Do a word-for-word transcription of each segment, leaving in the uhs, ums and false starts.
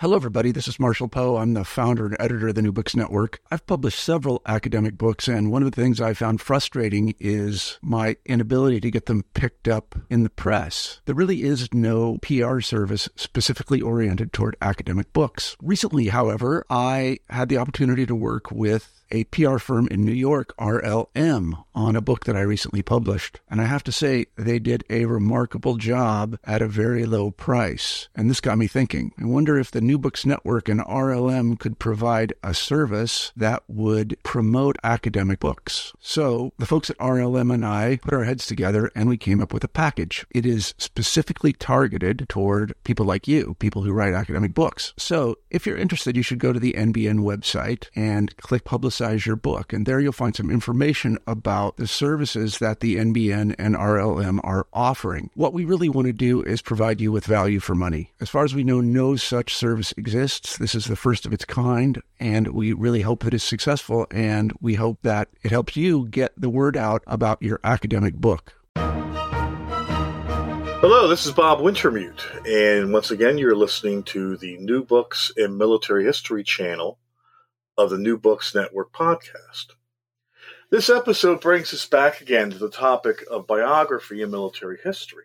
Hello, everybody. This is Marshall Poe. I'm the founder and editor of the New Books Network. I've published several academic books, and one of the things I found frustrating is my inability to get them picked up in the press. There really is no P R service specifically oriented toward academic books. Recently, however, I had the opportunity to work with a P R firm in New York, R L M, on a book that I recently published. And I have to say, they did a remarkable job at a very low price. And this got me thinking. I wonder if the New Books Network and R L M could provide a service that would promote academic books. So the folks at R L M and I put our heads together and we came up with a package. It is specifically targeted toward people like you, people who write academic books. So if you're interested, you should go to the N B N website and click Publicize your book. And there you'll find some information about the services that the N B N and R L M are offering. What we really want to do is provide you with value for money. As far as we know, no such service exists. This is the first of its kind, and we really hope that it's successful, and we hope that it helps you get the word out about your academic book. Hello, this is Bob Wintermute, and once again, you're listening to the New Books in Military History channel of the New Books Network podcast. This episode brings us back again to the topic of biography and military history.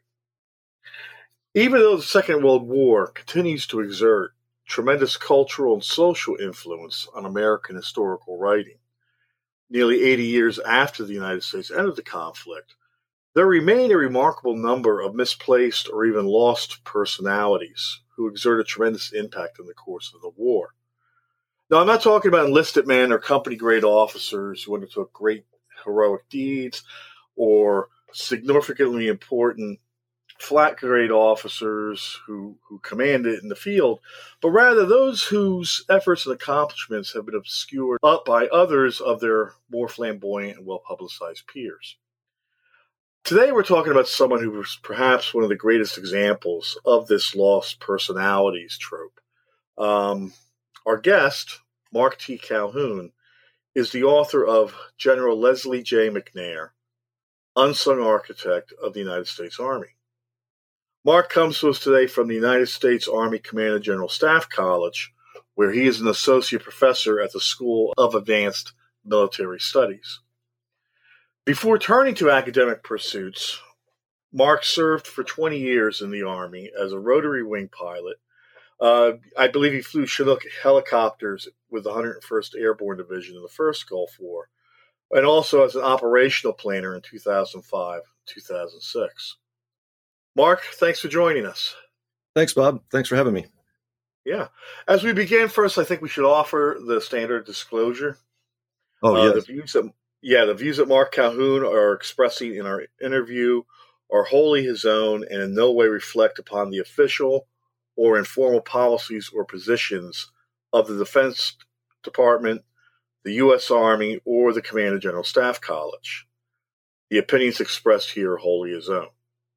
Even though the Second World War continues to exert tremendous cultural and social influence on American historical writing, nearly eighty years after the United States entered the conflict, there remain a remarkable number of misplaced or even lost personalities who exerted tremendous impact in the course of the war. Now, I'm not talking about enlisted men or company-grade officers who undertook great heroic deeds or significantly important flat-grade officers who, who commanded in the field, but rather those whose efforts and accomplishments have been obscured up by others of their more flamboyant and well-publicized peers. Today, we're talking about someone who was perhaps one of the greatest examples of this lost personalities trope. Um... Our guest, Mark T. Calhoun, is the author of General Leslie J. McNair, Unsung Architect of the United States Army. Mark comes to us today from the United States Army Command and General Staff College, where he is an associate professor at the School of Advanced Military Studies. Before turning to academic pursuits, Mark served for twenty years in the Army as a rotary wing pilot. Uh, I believe he flew Chinook helicopters with the one hundred first Airborne Division in the first Gulf War, and also as an operational planner in two thousand five two thousand six. Mark, thanks for joining us. Thanks, Bob. Thanks for having me. Yeah. As we begin, first, I think we should offer the standard disclosure. Oh, uh, yes. The views that, yeah, the views that Mark Calhoun are expressing in our interview are wholly his own and in no way reflect upon the official or informal policies or positions of the Defense Department, the U S Army, or the Command and General Staff College. The opinions expressed here are wholly his own.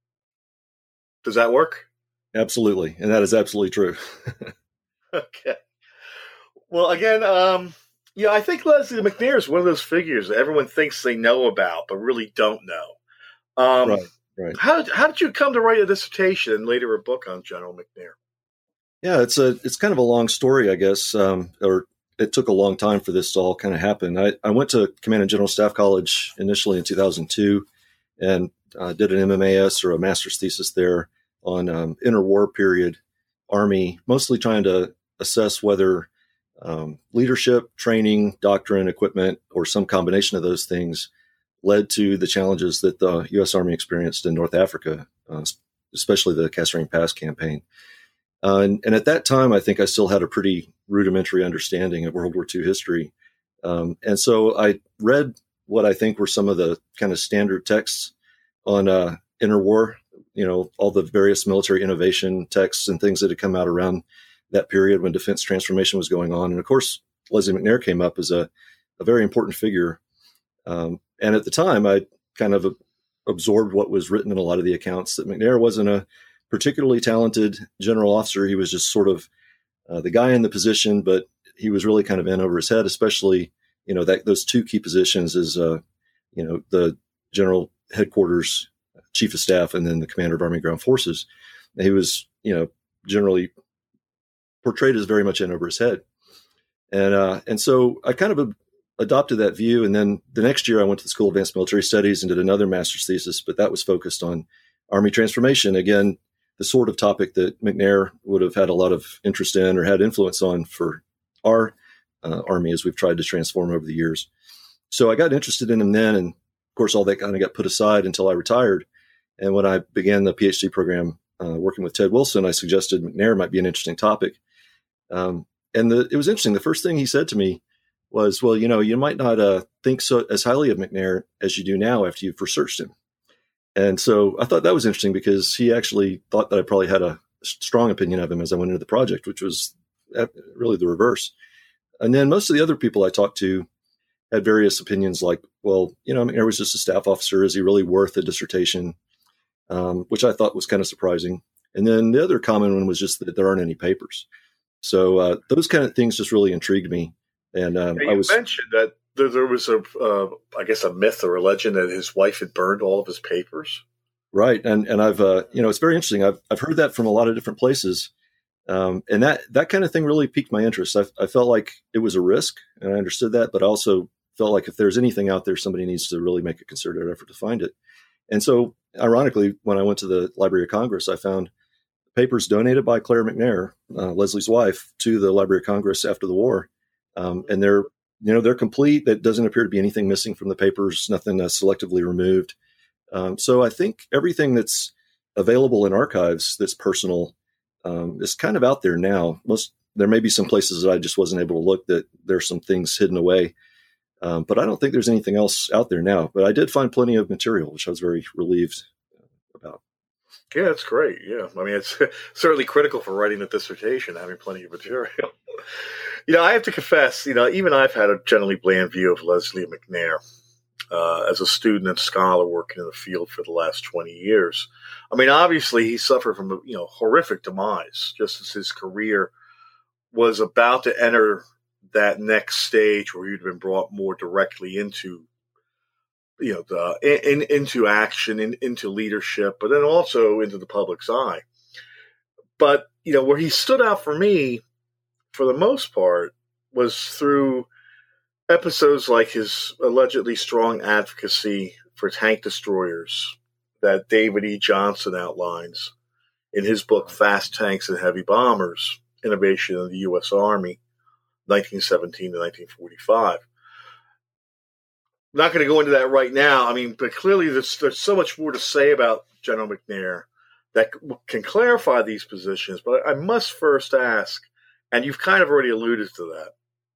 Does that work? Absolutely, and that is absolutely true. Okay. Well, again, um, yeah, I think Leslie McNair is one of those figures that everyone thinks they know about, but really don't know. Um, right, right. How, how did you come to write a dissertation and later a book on General McNair? Yeah, it's a it's kind of a long story, I guess, um, or it took a long time for this to all kind of happen. I, I went to Command and General Staff College initially in two thousand two and uh, did an M M A S or a master's thesis there on um, interwar period Army, mostly trying to assess whether um, leadership, training, doctrine, equipment, or some combination of those things led to the challenges that the U S Army experienced in North Africa, uh, especially the Kasserine Pass campaign. Uh, and, and at that time, I think I still had a pretty rudimentary understanding of World War Two history. Um, and so I read what I think were some of the kind of standard texts on uh, interwar, you know, all the various military innovation texts and things that had come out around that period when defense transformation was going on. And of course, Leslie McNair came up as a, a very important figure. Um, and at the time, I kind of absorbed what was written in a lot of the accounts that McNair wasn't a particularly talented general officer. He was just sort of uh, the guy in the position, but he was really kind of in over his head, especially, you know, that those two key positions is, uh, you know, the general headquarters chief of staff and then the commander of Army Ground Forces. And he was, you know, generally portrayed as very much in over his head. And uh, and so I kind of adopted that view. And then the next year I went to the School of Advanced Military Studies and did another master's thesis, but that was focused on Army transformation. Again, the sort of topic that McNair would have had a lot of interest in or had influence on for our uh, Army as we've tried to transform over the years. So I got interested in him then. And of course, all that kind of got put aside until I retired. And when I began the PhD program uh, working with Ted Wilson, I suggested McNair might be an interesting topic. Um, and the, it was interesting. The first thing he said to me was, well, you know, you might not uh, think so as highly of McNair as you do now after you've researched him. And so I thought that was interesting because he actually thought that I probably had a strong opinion of him as I went into the project, which was really the reverse. And then most of the other people I talked to had various opinions like, well, you know, McNair was just a staff officer. Is he really worth a dissertation? Um, which I thought was kind of surprising. And then the other common one was just that there aren't any papers. So uh, those kind of things just really intrigued me. And um, yeah, you I was mentioned that there, there was a, uh, I guess, a myth or a legend that his wife had burned all of his papers. Right, and and I've uh, you know it's very interesting. I've I've heard that from a lot of different places, um, and that that kind of thing really piqued my interest. I, I felt like it was a risk, and I understood that, but I also felt like if there's anything out there, somebody needs to really make a concerted effort to find it. And so, ironically, when I went to the Library of Congress, I found papers donated by Claire McNair, uh, Leslie's wife, to the Library of Congress after the war. Um, and they're, you know, they're complete. That doesn't appear to be anything missing from the papers, nothing uh, selectively removed. Um, so I think everything that's available in archives that's personal um, is kind of out there now. Most there may be some places that I just wasn't able to look that there's some things hidden away. Um, but I don't think there's anything else out there now. But I did find plenty of material, which I was very relieved about. Yeah, that's great. Yeah. I mean, it's certainly critical for writing a dissertation, having plenty of material. You know, I have to confess, you know, even I've had a generally bland view of Leslie McNair uh, as a student and scholar working in the field for the last twenty years. I mean, obviously, he suffered from a, you know, horrific demise just as his career was about to enter that next stage where he'd been brought more directly into, you know, the, in, into action, in, into leadership, but then also into the public's eye. But, you know, where he stood out for me, for the most part, was through episodes like his allegedly strong advocacy for tank destroyers that David E. Johnson outlines in his book, Fast Tanks and Heavy Bombers, Innovation in the U S Army, nineteen seventeen to nineteen forty-five. I'm not going to go into that right now. I mean, but clearly there's, there's so much more to say about General McNair that can clarify these positions. But I must first ask, and you've kind of already alluded to that,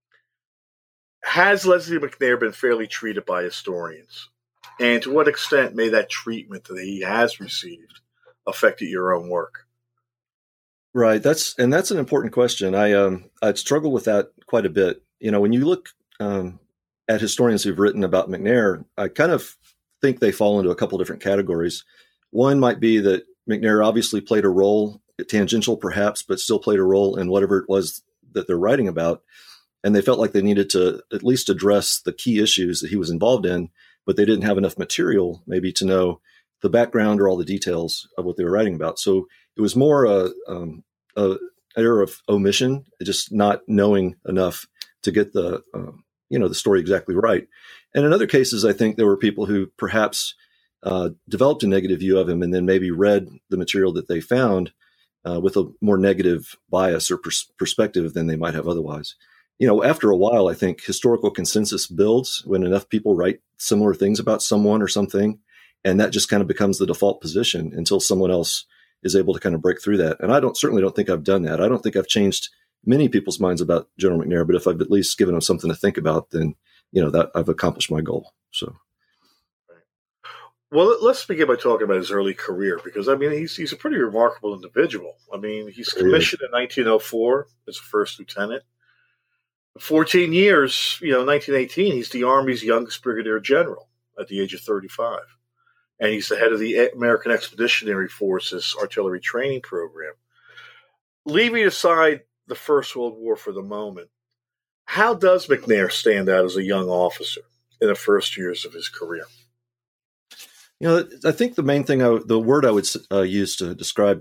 has Leslie McNair been fairly treated by historians? And to what extent may that treatment that he has received affected your own work? Right. That's and that's an important question. I um I struggle with that quite a bit. You know, when you look um, at historians who've written about McNair, I kind of think they fall into a couple different categories. One might be that McNair obviously played a role, tangential perhaps, but still played a role in whatever it was that they're writing about. And they felt like they needed to at least address the key issues that he was involved in, but they didn't have enough material maybe to know the background or all the details of what they were writing about. So it was more a, um, a error of omission, just not knowing enough to get the, um, you know, the story exactly right. And in other cases, I think there were people who perhaps uh, developed a negative view of him and then maybe read the material that they found uh, with a more negative bias or pers- perspective than they might have otherwise. You know, after a while, I think historical consensus builds when enough people write similar things about someone or something, and that just kind of becomes the default position until someone else is able to kind of break through that. And I don't certainly don't think I've done that. I don't think I've changed many people's minds about General McNair, but if I've at least given them something to think about, then, you know, that I've accomplished my goal. So. Well, let's begin by talking about his early career, because, I mean, he's he's a pretty remarkable individual. I mean, he's commissioned in nineteen oh four as a first lieutenant. fourteen years, you know, nineteen eighteen, he's the Army's youngest brigadier general at the age of thirty-five. And he's the head of the American Expeditionary Forces Artillery Training Program. Leaving aside the First World War for the moment, how does McNair stand out as a young officer in the first years of his career? You know, I think the main thing, I, the word I would uh, use to describe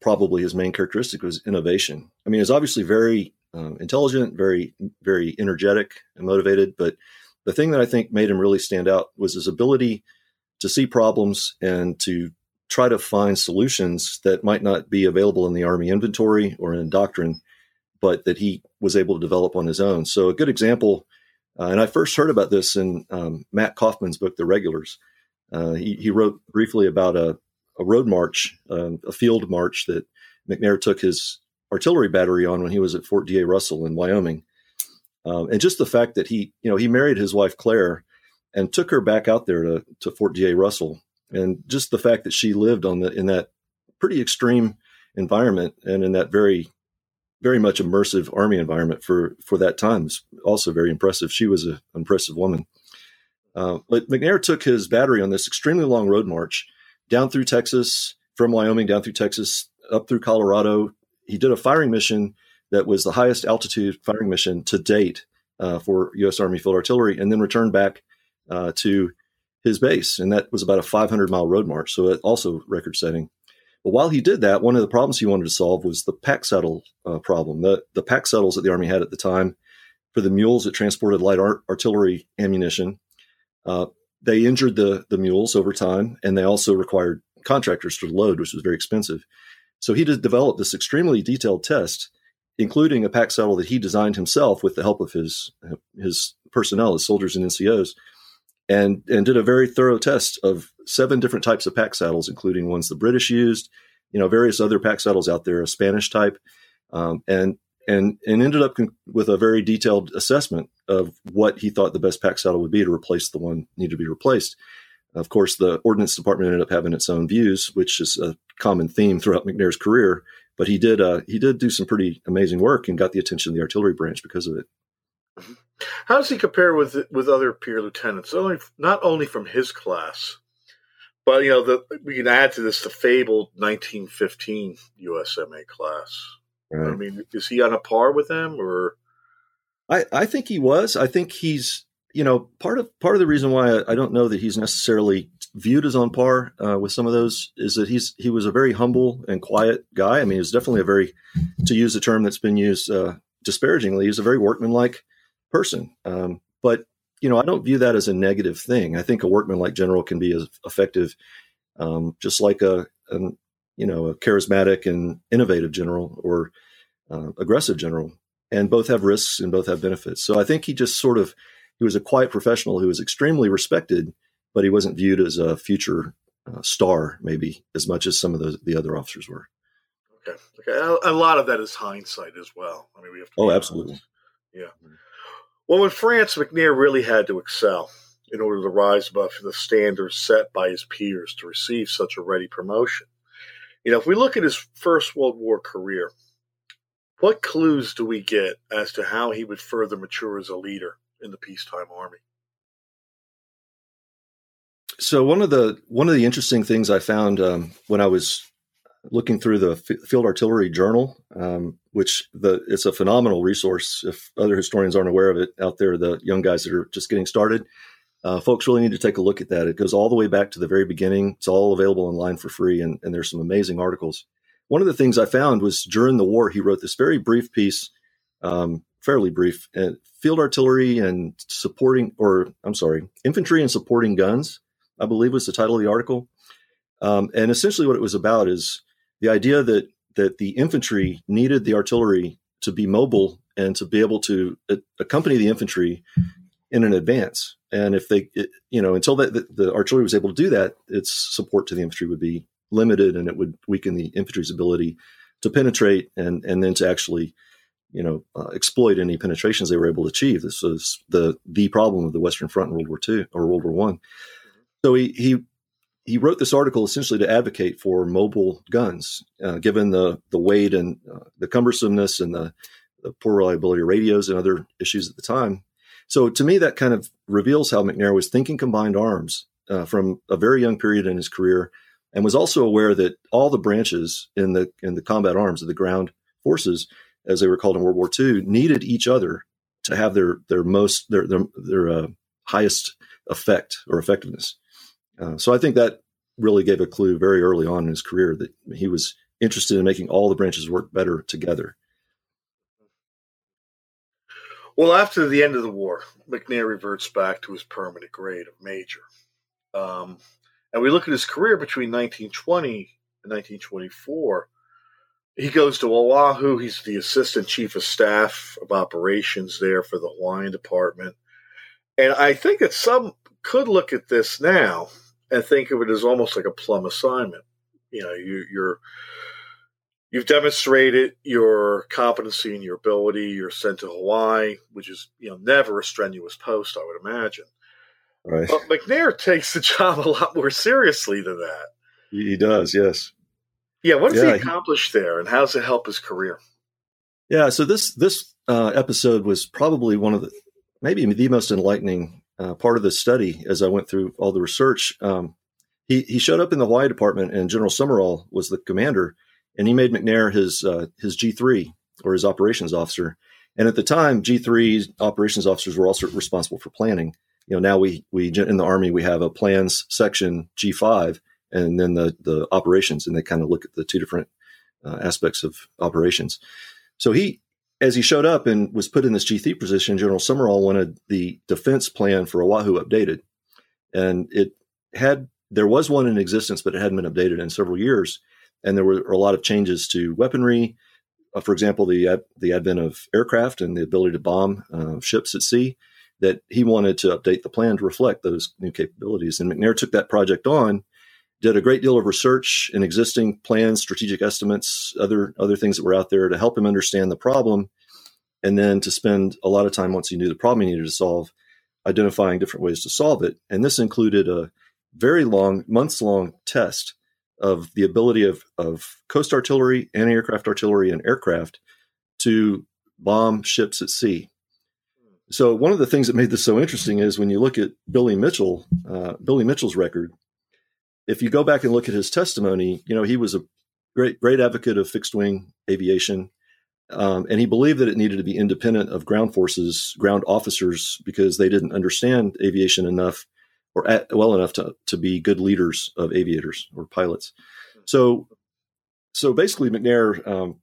probably his main characteristic was innovation. I mean, he was obviously very um, intelligent, very, very energetic and motivated. But the thing that I think made him really stand out was his ability to see problems and to try to find solutions that might not be available in the Army inventory or in doctrine, but that he was able to develop on his own. So a good example, uh, and I first heard about this in um, Matt Kaufman's book, The Regulars. Uh, he, he wrote briefly about a, a road march, um, a field march that McNair took his artillery battery on when he was at Fort D A Russell in Wyoming. Um, and just the fact that he, you know, he married his wife, Claire, and took her back out there to, to Fort D A Russell. And just the fact that she lived on the, in that pretty extreme environment and in that very, very much immersive Army environment for, for that time is also very impressive. She was an impressive woman. Uh, but McNair took his battery on this extremely long road march down through Texas, from Wyoming down through Texas, up through Colorado. He did a firing mission that was the highest altitude firing mission to date uh, for U S Army Field Artillery, and then returned back uh, to his base. And that was about a five hundred mile road march. So it also record setting. But while he did that, one of the problems he wanted to solve was the pack saddle uh, problem. The, the pack saddles that the Army had at the time for the mules that transported light art- artillery ammunition, uh, they injured the, the mules over time, and they also required contractors to load, which was very expensive. So he did develop this extremely detailed test, including a pack saddle that he designed himself with the help of his his personnel, his soldiers and N C Os, and, and did a very thorough test of seven different types of pack saddles, including ones the British used, you know, various other pack saddles out there, a Spanish type, um, and and and ended up con- with a very detailed assessment of what he thought the best pack saddle would be to replace the one needed to be replaced. Of course, the Ordnance Department ended up having its own views, which is a common theme throughout McNair's career. But he did uh, he did do some pretty amazing work and got the attention of the artillery branch because of it. How does he compare with with other peer lieutenants? Only not only from his class, but you know, the, we can add to this the fabled nineteen fifteen U S M A class. Right. I mean, is he on a par with them, or? I, I think he was. I think he's, you know, part of part of the reason why I, I don't know that he's necessarily viewed as on par uh, with some of those is that he's he was a very humble and quiet guy. I mean, he was definitely a very, to use a term that's been used uh, disparagingly, he's a very workmanlike person. Um, but, you know, I don't view that as a negative thing. I think a workmanlike general can be as effective, um, just like a, a, you know, a charismatic and innovative general or uh, aggressive general. And both have risks and both have benefits. So I think he just sort of, he was a quiet professional who was extremely respected, but he wasn't viewed as a future uh, star, maybe as much as some of the, the other officers were. Okay. Okay. A, a lot of that is hindsight as well. I mean, we have to oh, absolutely. Honest. Yeah. Well, in France, McNair really had to excel in order to rise above the standards set by his peers to receive such a ready promotion. You know, if we look at his First World War career, what clues do we get as to how he would further mature as a leader in the peacetime Army? So one of the one of the interesting things I found um, when I was looking through the F- Field Artillery Journal, um, which the it's a phenomenal resource if other historians aren't aware of it out there, the young guys that are just getting started, uh, folks really need to take a look at that. It goes all the way back to the very beginning. It's all available online for free, and, and there's some amazing articles. One of the things I found was during the war, he wrote this very brief piece, um, fairly brief, uh, Field Artillery and Supporting, or I'm sorry, Infantry and Supporting Guns, I believe was the title of the article. Um, and essentially what it was about is the idea that that the infantry needed the artillery to be mobile and to be able to uh, accompany the infantry in an advance. And if they, it, you know, until that, the, the artillery was able to do that, its support to the infantry would be limited, and it would weaken the infantry's ability to penetrate and and then to actually, you know, uh, exploit any penetrations they were able to achieve. This was the the problem of the Western Front in World War Two or World War One. So he he he wrote this article essentially to advocate for mobile guns, uh, given the the weight and uh, the cumbersomeness and the, the poor reliability of radios and other issues at the time. So to me, that kind of reveals how McNair was thinking combined arms uh, from a very young period in his career, and was also aware that all the branches in the in the combat arms of the ground forces, as they were called in World War Two, needed each other to have their their most their their, their uh, highest effect or effectiveness. Uh, so I think that really gave a clue very early on in his career that he was interested in making all the branches work better together. Well, after the end of the war, McNair reverts back to his permanent grade of major. Um, and we look at his career between nineteen twenty and nineteen twenty-four. He goes to Oahu. He's the assistant chief of staff of operations there for the Hawaiian department. And I think that some could look at this now and think of it as almost like a plum assignment. You know, you, you're you've demonstrated your competency and your ability. You're sent to Hawaii, which is, you know, never a strenuous post, I would imagine. Right. But McNair takes the job a lot more seriously than that. He does, yes. Yeah, what does yeah, he accomplish he, there, and how does it help his career? Yeah, so this this uh, episode was probably one of the, maybe the most enlightening uh, part of the study as I went through all the research. Um, he he showed up in the Hawaii department, and General Summerall was the commander, and he made McNair his uh, his G three, or his operations officer. And at the time, G three operations officers were also responsible for planning. You know, now we we in the Army we have a plans section, G five, and then the the operations, and they kind of look at the two different uh, aspects of operations. So he, as he showed up and was put in this G three position, General Summerall wanted the defense plan for Oahu updated, and it had there was one in existence, but it hadn't been updated in several years, and there were a lot of changes to weaponry. Uh, for example, the uh, the advent of aircraft and the ability to bomb uh, ships at sea. That he wanted to update the plan to reflect those new capabilities. And McNair took that project on, did a great deal of research in existing plans, strategic estimates, other other things that were out there to help him understand the problem, and then to spend a lot of time once he knew the problem he needed to solve, identifying different ways to solve it. And this included a very long, months-long test of the ability of, of coast artillery, anti-aircraft artillery, and aircraft to bomb ships at sea. So one of the things that made this so interesting is when you look at Billy Mitchell, uh, Billy Mitchell's record, if you go back and look at his testimony, you know, he was a great, great advocate of fixed wing aviation. Um, and he believed that it needed to be independent of ground forces, ground officers, because they didn't understand aviation enough or at, well enough to, to be good leaders of aviators or pilots. So, so basically McNair um,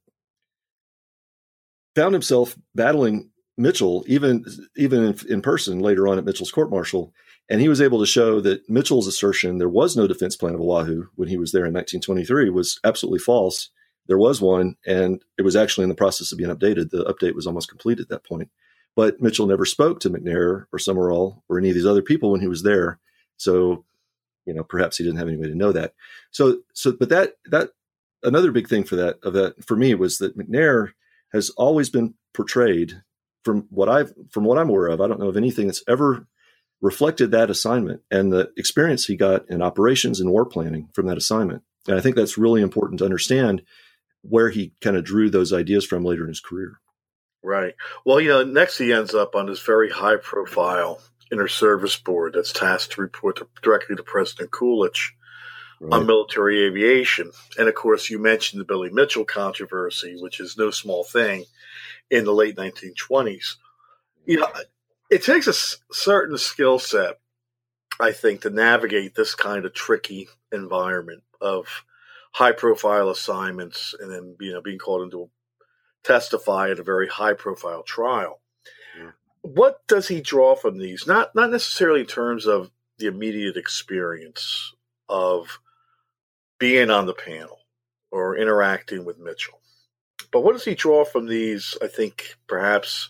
found himself battling Mitchell, even even in, in person later on at Mitchell's court-martial, and he was able to show that Mitchell's assertion there was no defense plan of Oahu when he was there in nineteen twenty-three was absolutely false. There was one, and it was actually in the process of being updated. The update was almost complete at that point. But Mitchell never spoke to McNair or Summerall or any of these other people when he was there. So, you know, perhaps he didn't have any way to know that. So, so, but that that another big thing for that of that for me was that McNair has always been portrayed. From what I've, from what I'm aware of, I don't know of anything that's ever reflected that assignment and the experience he got in operations and war planning from that assignment. And I think that's really important to understand where he kind of drew those ideas from later in his career. Right. Well, you know, next he ends up on this very high-profile inter-service board that's tasked to report to, directly to President Coolidge right. on military aviation. And of course, you mentioned the Billy Mitchell controversy, which is no small thing. In the late nineteen twenties, you know, it takes a s- certain skill set, I think, to navigate this kind of tricky environment of high-profile assignments, and then you know being called into testify at a very high-profile trial. Yeah. What does he draw from these? Not not necessarily in terms of the immediate experience of being on the panel or interacting with Mitchell. But what does he draw from these, I think, perhaps,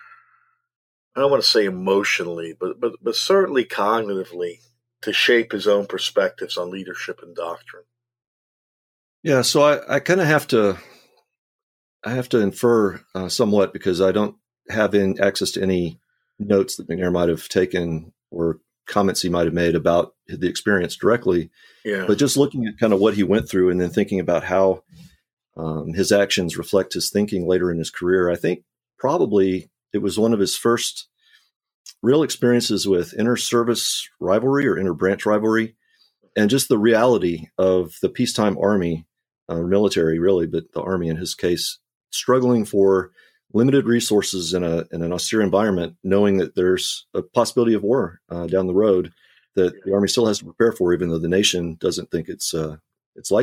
I don't want to say emotionally, but, but, but certainly cognitively, to shape his own perspectives on leadership and doctrine? Yeah, so I, I kind of have to, I have to infer uh, somewhat because I don't have in access to any notes that McNair might have taken or comments he might have made about the experience directly. Yeah. But just looking at kind of what he went through and then thinking about how Um, his actions reflect his thinking later in his career. I think probably it was one of his first real experiences with inter-service rivalry or inter-branch rivalry, and just the reality of the peacetime Army, uh, military really, but the Army in his case, struggling for limited resources in a in an austere environment, knowing that there's a possibility of war uh, down the road that the Army still has to prepare for, even though the nation doesn't think it's uh, it's likely.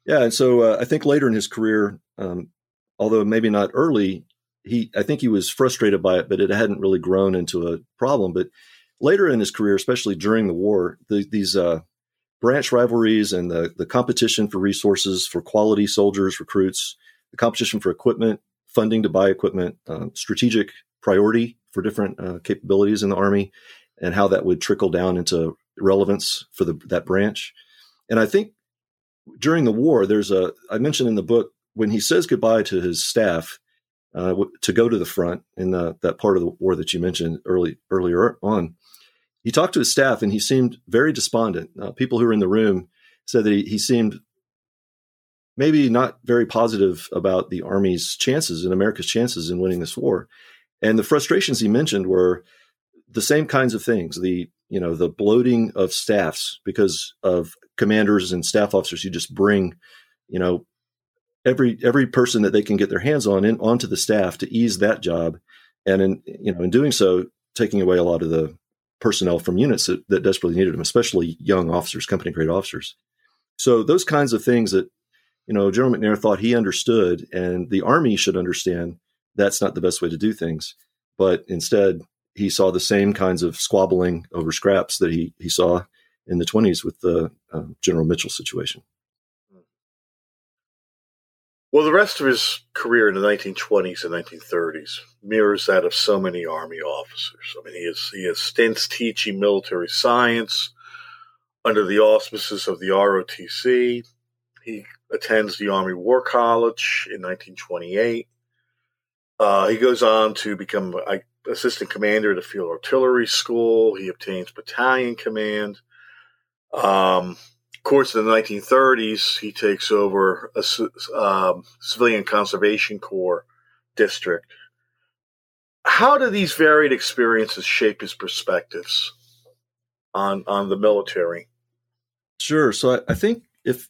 Yeah, and so uh, I think later in his career, um, although maybe not early, he I think he was frustrated by it, but it hadn't really grown into a problem. But later in his career, especially during the war, the, these uh, branch rivalries and the the competition for resources, for quality soldiers, recruits, the competition for equipment, funding to buy equipment, um, strategic priority for different uh, capabilities in the Army, and how that would trickle down into relevance for the, that branch. And I think during the war, there's a, I mentioned in the book, when he says goodbye to his staff uh, w- to go to the front in the, that part of the war that you mentioned early earlier on, he talked to his staff and he seemed very despondent. Uh, people who were in the room said that he, he seemed maybe not very positive about the Army's chances and America's chances in winning this war. And the frustrations he mentioned were the same kinds of things, the, you know, the bloating of staffs because of commanders and staff officers who just bring, you know, every every person that they can get their hands on in onto the staff to ease that job. And in, you know, in doing so, taking away a lot of the personnel from units that, that desperately needed them, especially young officers, company grade officers. So those kinds of things that, you know, General McNair thought he understood, and the Army should understand that's not the best way to do things. But instead, he saw the same kinds of squabbling over scraps that he he saw in the twenties with the uh, General Mitchell situation. Well, the rest of his career in the nineteen twenties and nineteen thirties mirrors that of so many Army officers. I mean, he has, he has stints teaching military science under the auspices of the R O T C. He attends the Army War College in nineteen twenty-eight. Uh, he goes on to become a, assistant commander at the Field Artillery School. He obtains battalion command. Um, of course, in the nineteen thirties, he takes over a um, Civilian Conservation Corps district. How do these varied experiences shape his perspectives on on the military? Sure. So I, I think if,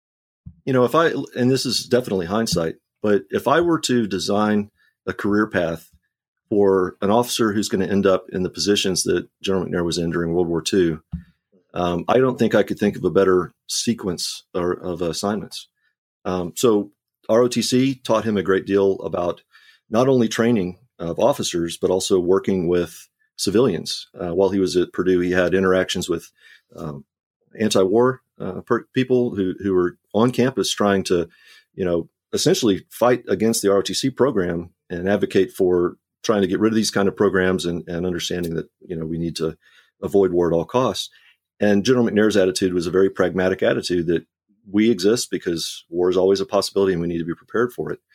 you know, if I, and this is definitely hindsight, but if I were to design a career path for an officer who's going to end up in the positions that General McNair was in during World War Two, um, I don't think I could think of a better sequence or, of assignments. Um, so R O T C taught him a great deal about not only training of officers, but also working with civilians. Uh, while he was at Purdue, he had interactions with um, anti-war uh, per- people who, who were on campus trying to, you know, essentially fight against the R O T C program and advocate for trying to get rid of these kind of programs and, and understanding that, you know, we need to avoid war at all costs. And General McNair's attitude was a very pragmatic attitude that we exist because war is always a possibility and we need to be prepared for it.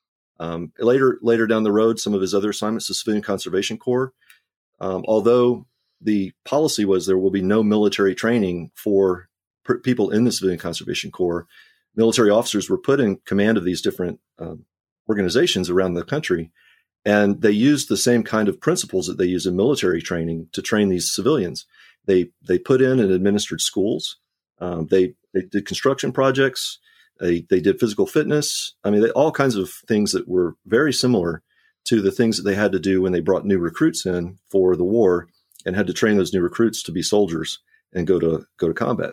Um, later, later down the road, some of his other assignments, the Civilian Conservation Corps, um, although the policy was there will be no military training for per- people in the Civilian Conservation Corps, military officers were put in command of these different um, organizations around the country. And they used the same kind of principles that they use in military training to train these civilians. They they put in and administered schools. Um, they they did construction projects. They they did physical fitness. I mean, they, all kinds of things that were very similar to the things that they had to do when they brought new recruits in for the war and had to train those new recruits to be soldiers and go to go to combat.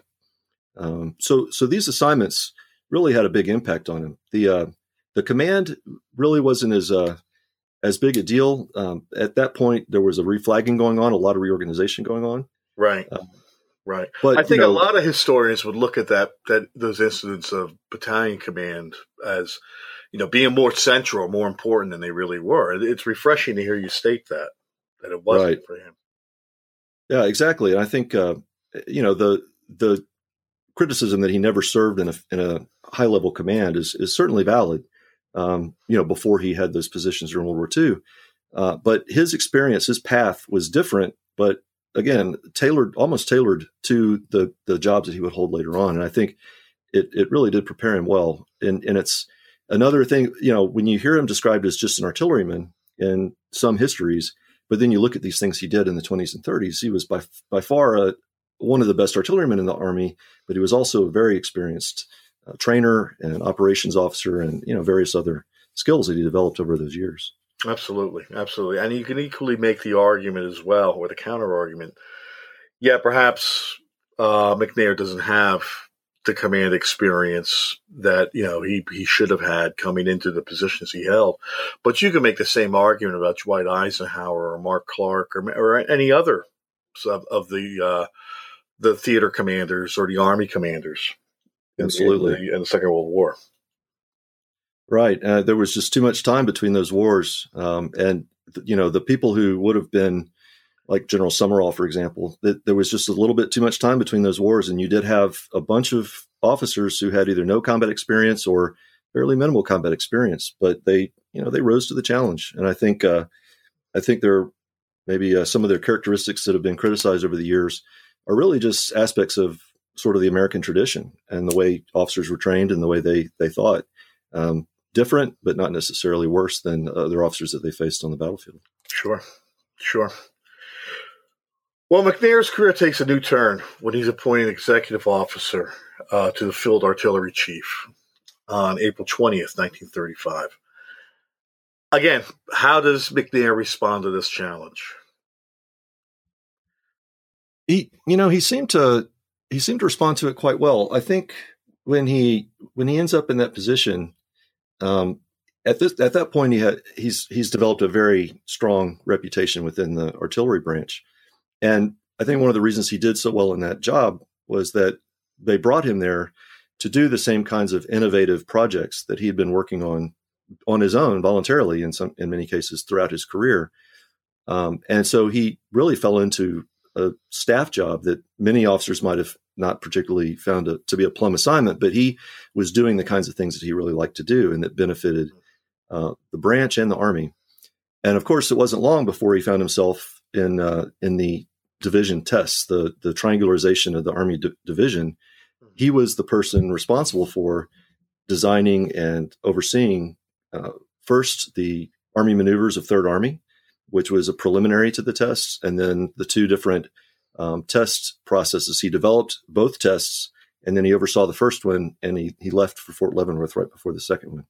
Um, so so these assignments really had a big impact on him. The uh, the command really wasn't as uh, as big a deal. Um, at that point, there was a reflagging going on, a lot of reorganization going on. Right, uh, right. But I think you know, a lot of historians would look at that that those incidents of battalion command as, you know, being more central, more important than they really were. It's refreshing to hear you state that that it wasn't right. for him. Yeah, exactly. And I think uh, you know the the criticism that he never served in a in a high level command is is certainly valid. Um, you know, before he had those positions during World War Two, uh, but his experience, his path was different. But again, tailored, almost tailored to the the jobs that he would hold later on. And I think it it really did prepare him well. And and it's another thing, you know, when you hear him described as just an artilleryman in some histories, but then you look at these things he did in the twenties and thirties, he was by by far a, one of the best artillerymen in the Army, but he was also a very experienced uh, trainer and operations officer, and you know various other skills that he developed over those years. Absolutely, absolutely, and you can equally make the argument as well, or the counter argument. Yeah, perhaps uh, McNair doesn't have the command experience that, you know, he, he should have had coming into the positions he held. But you can make the same argument about Dwight Eisenhower or Mark Clark or, or any other of, of the uh, the theater commanders or the Army commanders in, Absolutely. in, the, in the Second World War. Right. Uh, there was just too much time between those wars. Um, and, th- you know, the people who would have been, like General Summerall, for example, that there was just a little bit too much time between those wars. And you did have a bunch of officers who had either no combat experience or fairly minimal combat experience, but they, you know, they rose to the challenge. And I think, uh, I think there are maybe uh, some of their characteristics that have been criticized over the years are really just aspects of sort of the American tradition and the way officers were trained and the way they, they thought. Um, different, but not necessarily worse than other officers that they faced on the battlefield. Sure. Sure. Well, McNair's career takes a new turn when he's appointed executive officer uh, to the Field Artillery Chief on April twentieth, nineteen thirty-five. Again, how does McNair respond to this challenge? He, you know, he seemed to he seemed to respond to it quite well. I think when he when he ends up in that position, um, at this at that point, he had he's he's developed a very strong reputation within the artillery branch. And I think one of the reasons he did so well in that job was that they brought him there to do the same kinds of innovative projects that he had been working on on his own voluntarily in some, in many cases throughout his career. Um, and so he really fell into a staff job that many officers might have not particularly found a, to be a plum assignment, but he was doing the kinds of things that he really liked to do and that benefited uh, the branch and the Army. And of course, it wasn't long before he found himself in uh, in the division tests, the the triangularization of the Army d- division. He was the person responsible for designing and overseeing uh, first the Army maneuvers of Third Army, which was a preliminary to the tests, and then the two different um, test processes. He developed both tests, and then he oversaw the first one, and he he left for Fort Leavenworth right before the second one.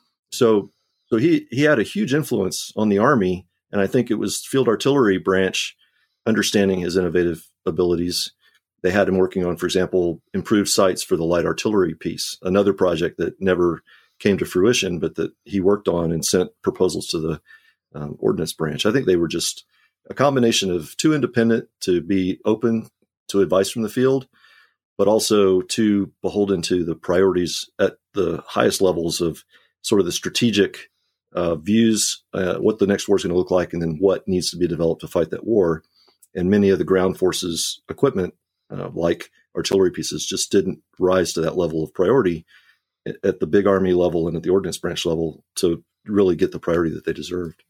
So so he he had a huge influence on the Army. And I think it was Field Artillery branch understanding his innovative abilities. They had him working on, for example, improved sights for the light artillery piece, another project that never came to fruition, but that he worked on and sent proposals to the um, Ordnance branch. I think they were just a combination of too independent to be open to advice from the field, but also too beholden to the priorities at the highest levels of sort of the strategic Uh, views, uh, what the next war is going to look like, and then what needs to be developed to fight that war. And many of the ground forces equipment, uh, like artillery pieces, just didn't rise to that level of priority at, at the big Army level and at the Ordnance branch level to really get the priority that they deserved.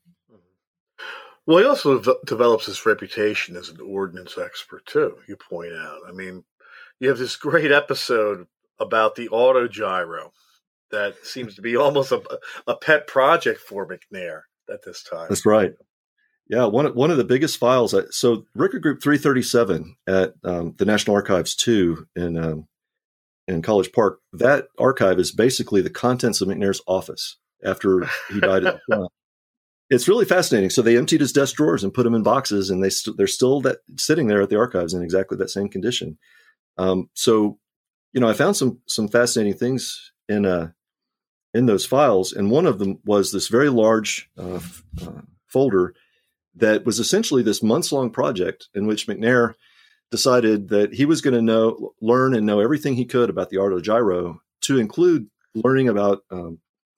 Well, he also de- develops his reputation as an ordnance expert, too, you point out. I mean, you have this great episode about the autogyro that seems to be almost a, a pet project for McNair at this time. That's right. Yeah, one one of the biggest files. So Record Group three thirty-seven at um, the National Archives two in um, in College Park. That archive is basically the contents of McNair's office after he died at the front. It's really fascinating. So they emptied his desk drawers and put them in boxes, and they st- they're still that, sitting there at the archives in exactly that same condition. Um, so, you know, I found some some fascinating things in uh, in those files, and one of them was this very large uh, f- uh, folder that was essentially this months-long project in which McNair decided that he was going to know, learn and know everything he could about the autogyro, to include learning about um,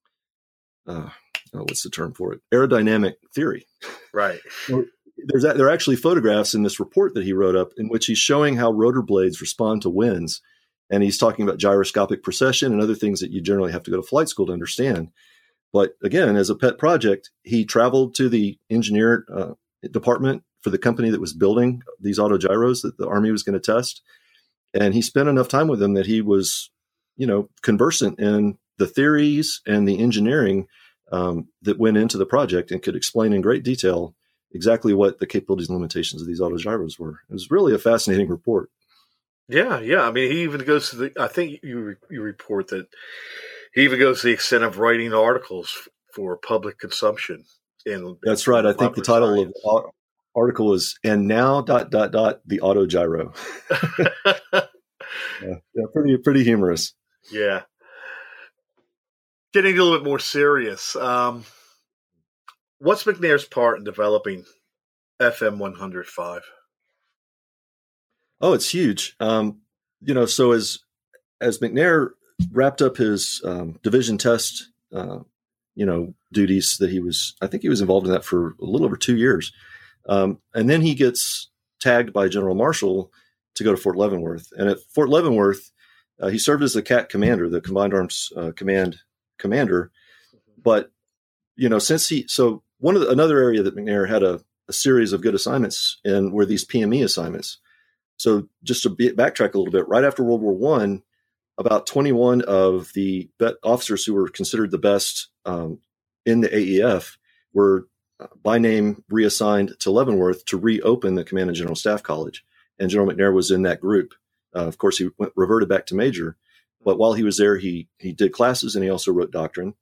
uh, oh, what's the term for it? Aerodynamic theory. Right. There's there are actually photographs in this report that he wrote up in which he's showing how rotor blades respond to winds, and he's talking about gyroscopic precession and other things that you generally have to go to flight school to understand. But again, as a pet project, he traveled to the engineer uh, department for the company that was building these autogyros that the Army was going to test. And he spent enough time with them that he was, you know, conversant in the theories and the engineering um, that went into the project and could explain in great detail exactly what the capabilities and limitations of these autogyros were. It was really a fascinating report. Yeah, yeah. I mean, he even goes to the, I think you you report that he even goes to the extent of writing articles for public consumption. In That's right. I think the title science. of the article is, and now dot, dot, dot, the autogyro. Yeah, yeah, pretty pretty humorous. Yeah. Getting a little bit more serious. Um, what's McNair's part in developing F M one oh five? Oh, it's huge. Um, you know, so as as McNair wrapped up his um, division test, uh, you know, duties that he was, I think he was involved in that for a little over two years. Um, and then he gets tagged by General Marshall to go to Fort Leavenworth. And at Fort Leavenworth, uh, he served as the C A C commander, the Combined Arms uh, Command commander. But, you know, since he, so one of the, another area that McNair had a, a series of good assignments in were these P M E assignments. So just to be, backtrack a little bit, right after World War One, about twenty-one of the be- officers who were considered the best um, in the A E F were uh, by name reassigned to Leavenworth to reopen the Command and General Staff College. And General McNair was in that group. Uh, of course, he went, reverted back to major. But while he was there, he he did classes and he also wrote doctrine.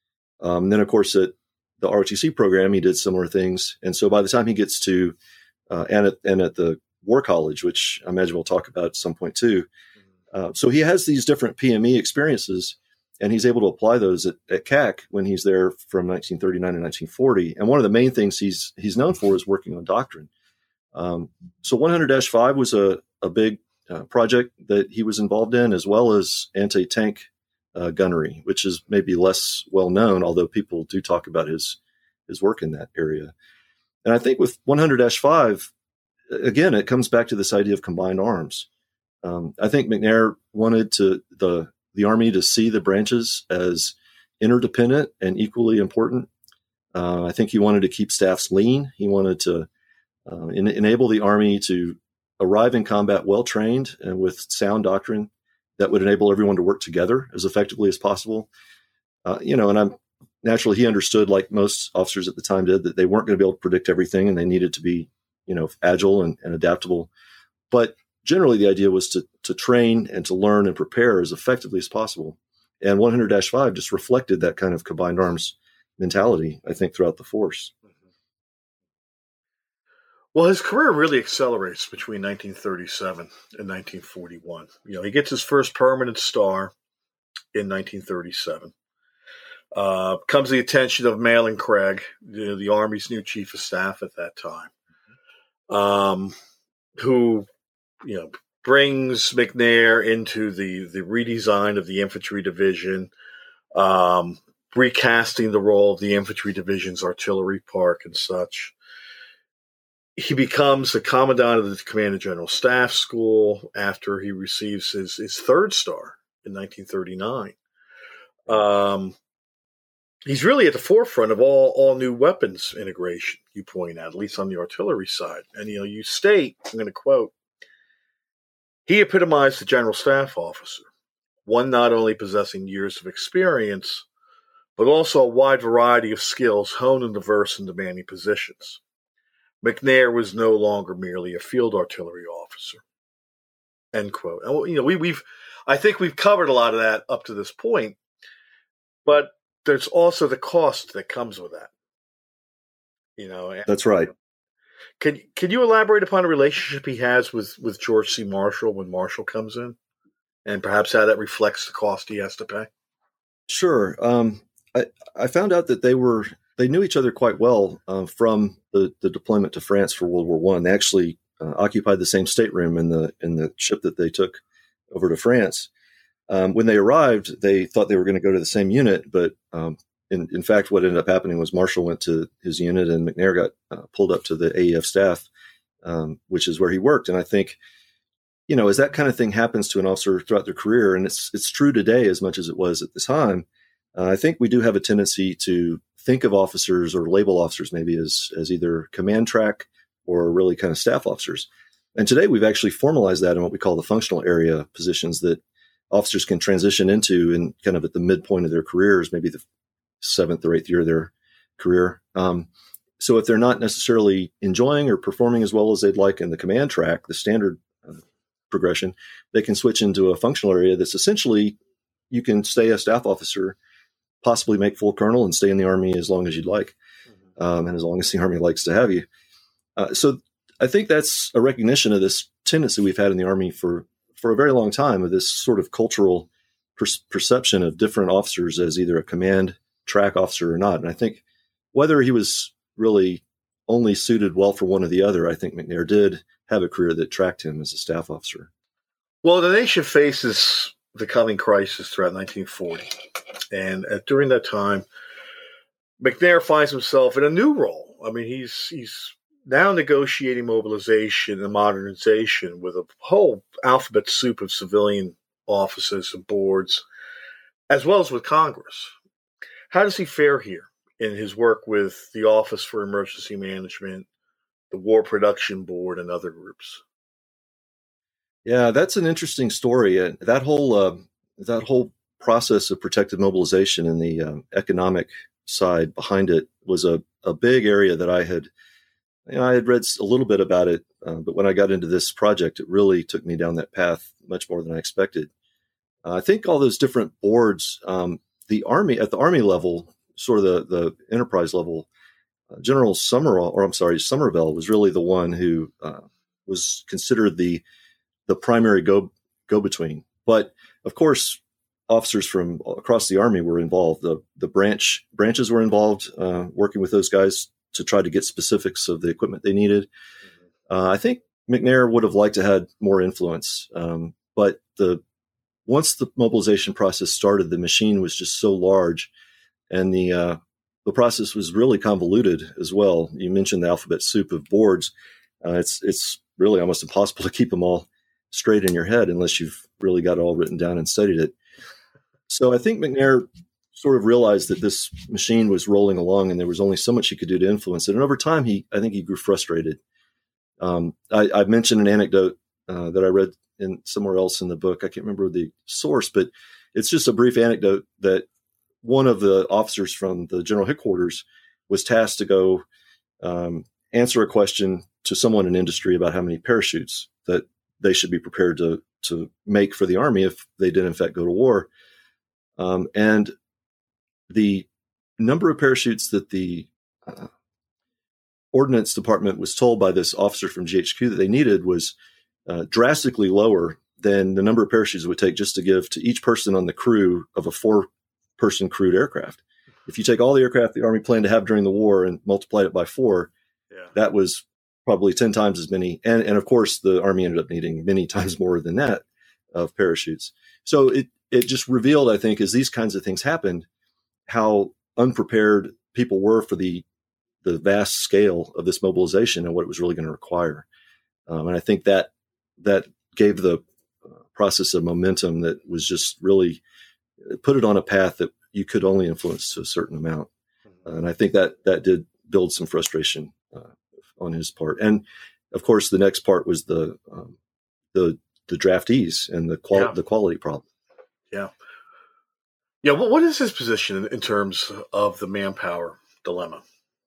Um, then, of course, at the R O T C program, he did similar things. And so by the time he gets to, uh, and, at, and at the War College, which I imagine we'll talk about at some point too. Uh, so he has these different P M E experiences, and he's able to apply those at, at C A C when he's there from nineteen thirty-nine to nineteen forty. And one of the main things he's he's known for is working on doctrine. Um, so one hundred dash five was a, a big uh, project that he was involved in, as well as anti-tank uh, gunnery, which is maybe less well known, although people do talk about his his work in that area. And I think with one hundred dash five, again, it comes back to this idea of combined arms. Um, I think McNair wanted to the the Army to see the branches as interdependent and equally important. Uh, I think he wanted to keep staffs lean. He wanted to uh, en- enable the Army to arrive in combat well trained and with sound doctrine that would enable everyone to work together as effectively as possible. Uh, you know, and I'm naturally he understood, like most officers at the time did, that they weren't going to be able to predict everything, and they needed to be, you know, agile and, and adaptable. But generally, the idea was to to train and to learn and prepare as effectively as possible. And one hundred dash five just reflected that kind of combined arms mentality, I think, throughout the force. Well, his career really accelerates between nineteen thirty-seven and nineteen forty-one. You know, he gets his first permanent star in nineteen thirty-seven. Uh, comes the attention of Malin Craig, the, the Army's new chief of staff at that time, um, who, you know, brings McNair into the, the redesign of the infantry division, um, recasting the role of the infantry division's artillery park and such. He becomes the commandant of the Command and General Staff School after he receives his, his third star in nineteen thirty-nine. Um, he's really at the forefront of all, all new weapons integration, you point out, at least on the artillery side. And, you know, you state, I'm going to quote, he epitomized the general staff officer, one not only possessing years of experience, but also a wide variety of skills honed in diverse and demanding positions. McNair was no longer merely a field artillery officer. End quote. And, you know, we, we've, I think we've covered a lot of that up to this point, but there's also the cost that comes with that. You know, and, that's right. Can can you elaborate upon the relationship he has with, with George C. Marshall when Marshall comes in, and perhaps how that reflects the cost he has to pay? Sure. Um, I I found out that they were they knew each other quite well uh, from the, the deployment to France for World War One. They actually uh, occupied the same stateroom in the in the ship that they took over to France. Um, when they arrived, they thought they were going to go to the same unit, but um, in, in fact, what ended up happening was Marshall went to his unit and McNair got uh, pulled up to the A E F staff, um, which is where he worked. And I think, you know, as that kind of thing happens to an officer throughout their career, and it's it's true today as much as it was at the time, uh, I think we do have a tendency to think of officers or label officers maybe as as either command track or really kind of staff officers. And today we've actually formalized that in what we call the functional area positions that officers can transition into in kind of at the midpoint of their careers, maybe the seventh or eighth year of their career. Um, so if they're not necessarily enjoying or performing as well as they'd like in the command track, the standard uh, progression, they can switch into a functional area that's essentially, you can stay a staff officer, possibly make full colonel and stay in the Army as long as you'd like. Mm-hmm. Um, and as long as the Army likes to have you. Uh, so I think that's a recognition of this tendency we've had in the Army for for a very long time of this sort of cultural per- perception of different officers as either a command track officer or not. And I think whether he was really only suited well for one or the other, I think McNair did have a career that tracked him as a staff officer. Well, the nation faces the coming crisis throughout nineteen forty. And uh, during that time, McNair finds himself in a new role. I mean, he's he's now negotiating mobilization and modernization with a whole alphabet soup of civilian offices and boards, as well as with Congress. How does he fare here in his work with the Office for Emergency Management, the War Production Board, and other groups? Yeah, that's an interesting story. Uh, that whole uh, that whole process of protective mobilization and the uh, economic side behind it was a, a big area that I had you know, I had read a little bit about it, uh, but when I got into this project, it really took me down that path much more than I expected. Uh, I think all those different boards, um, the Army at the Army level, sort of the, the enterprise level, uh, General Summerall, or I'm sorry, Somerville was really the one who uh, was considered the the primary go go between. But of course, officers from across the Army were involved. The the branch branches were involved, uh, working with those guys to try to get specifics of the equipment they needed. Uh, I think McNair would have liked to have more influence, um, but the once the mobilization process started, the machine was just so large, and the uh, the process was really convoluted as well. You mentioned the alphabet soup of boards. Uh, it's it's really almost impossible to keep them all straight in your head unless you've really got it all written down and studied it. So I think McNair sort of realized that this machine was rolling along and there was only so much he could do to influence it. And over time, he, I think he grew frustrated. Um, I, I mentioned an anecdote uh, that I read in somewhere else in the book. I can't remember the source, but it's just a brief anecdote that one of the officers from the general headquarters was tasked to go um, answer a question to someone in industry about how many parachutes that they should be prepared to, to make for the Army if they did in fact go to war. Um, and the number of parachutes that the uh, Ordnance Department was told by this officer from G H Q that they needed was uh, drastically lower than the number of parachutes it would take just to give to each person on the crew of a four-person crewed aircraft. If you take all the aircraft the Army planned to have during the war and multiplied it by four, yeah. that was probably ten times as many. And, and of course, the Army ended up needing many times more than that of parachutes. So it, it just revealed, I think, as these kinds of things happened, how unprepared people were for the the vast scale of this mobilization and what it was really going to require. Um, and I think that that gave the process of momentum that was just really put it on a path that you could only influence to a certain amount. Uh, and I think that that did build some frustration uh, on his part. And of course, the next part was the um, the the draftees and the qual- yeah. the quality problem. Yeah. Yeah, well, what is his position in, in terms of the manpower dilemma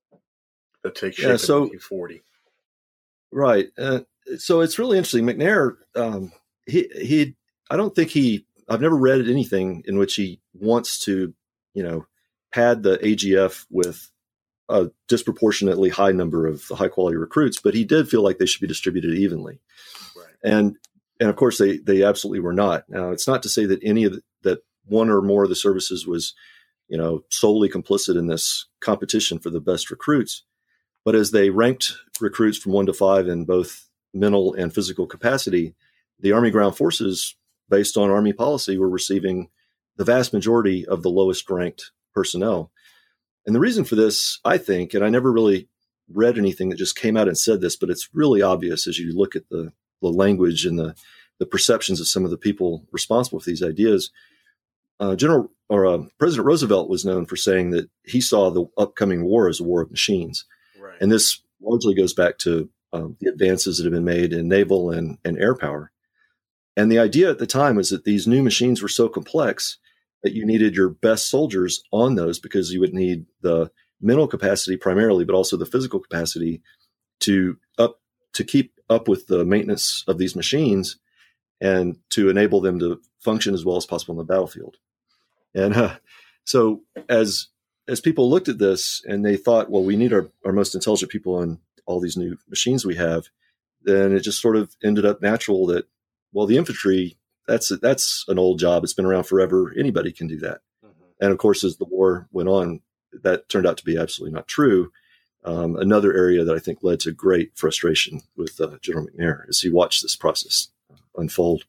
that takes shape yeah, so, in nineteen forty? Right. Uh, so it's really interesting. McNair, um, he, he, I don't think he, I've never read anything in which he wants to, you know, pad the A G F with a disproportionately high number of high quality recruits, but he did feel like they should be distributed evenly. Right. And, and of course they, they absolutely were not. Now it's not to say that any of the, that one or more of the services was, you know, solely complicit in this competition for the best recruits. But as they ranked recruits from one to five in both mental and physical capacity, the Army Ground Forces, based on Army policy, were receiving the vast majority of the lowest ranked personnel. And the reason for this, I think, and I never really read anything that just came out and said this, but it's really obvious as you look at the, the language and the, the perceptions of some of the people responsible for these ideas. Uh, General or uh, President Roosevelt was known for saying that he saw the upcoming war as a war of machines. Right. And this largely goes back to um, the advances that have been made in naval and, and air power. And the idea at the time was that these new machines were so complex that you needed your best soldiers on those because you would need the mental capacity primarily, but also the physical capacity to up to keep up with the maintenance of these machines and to enable them to function as well as possible on the battlefield. And uh, so as as people looked at this and they thought, well, we need our, our most intelligent people on all these new machines we have, then it just sort of ended up natural that Well, the infantry, that's that's an old job. It's been around forever. Anybody can do that. Mm-hmm. And of course, as the war went on, that turned out to be absolutely not true. Um, another area that I think led to great frustration with uh, General McNair as he watched this process unfold.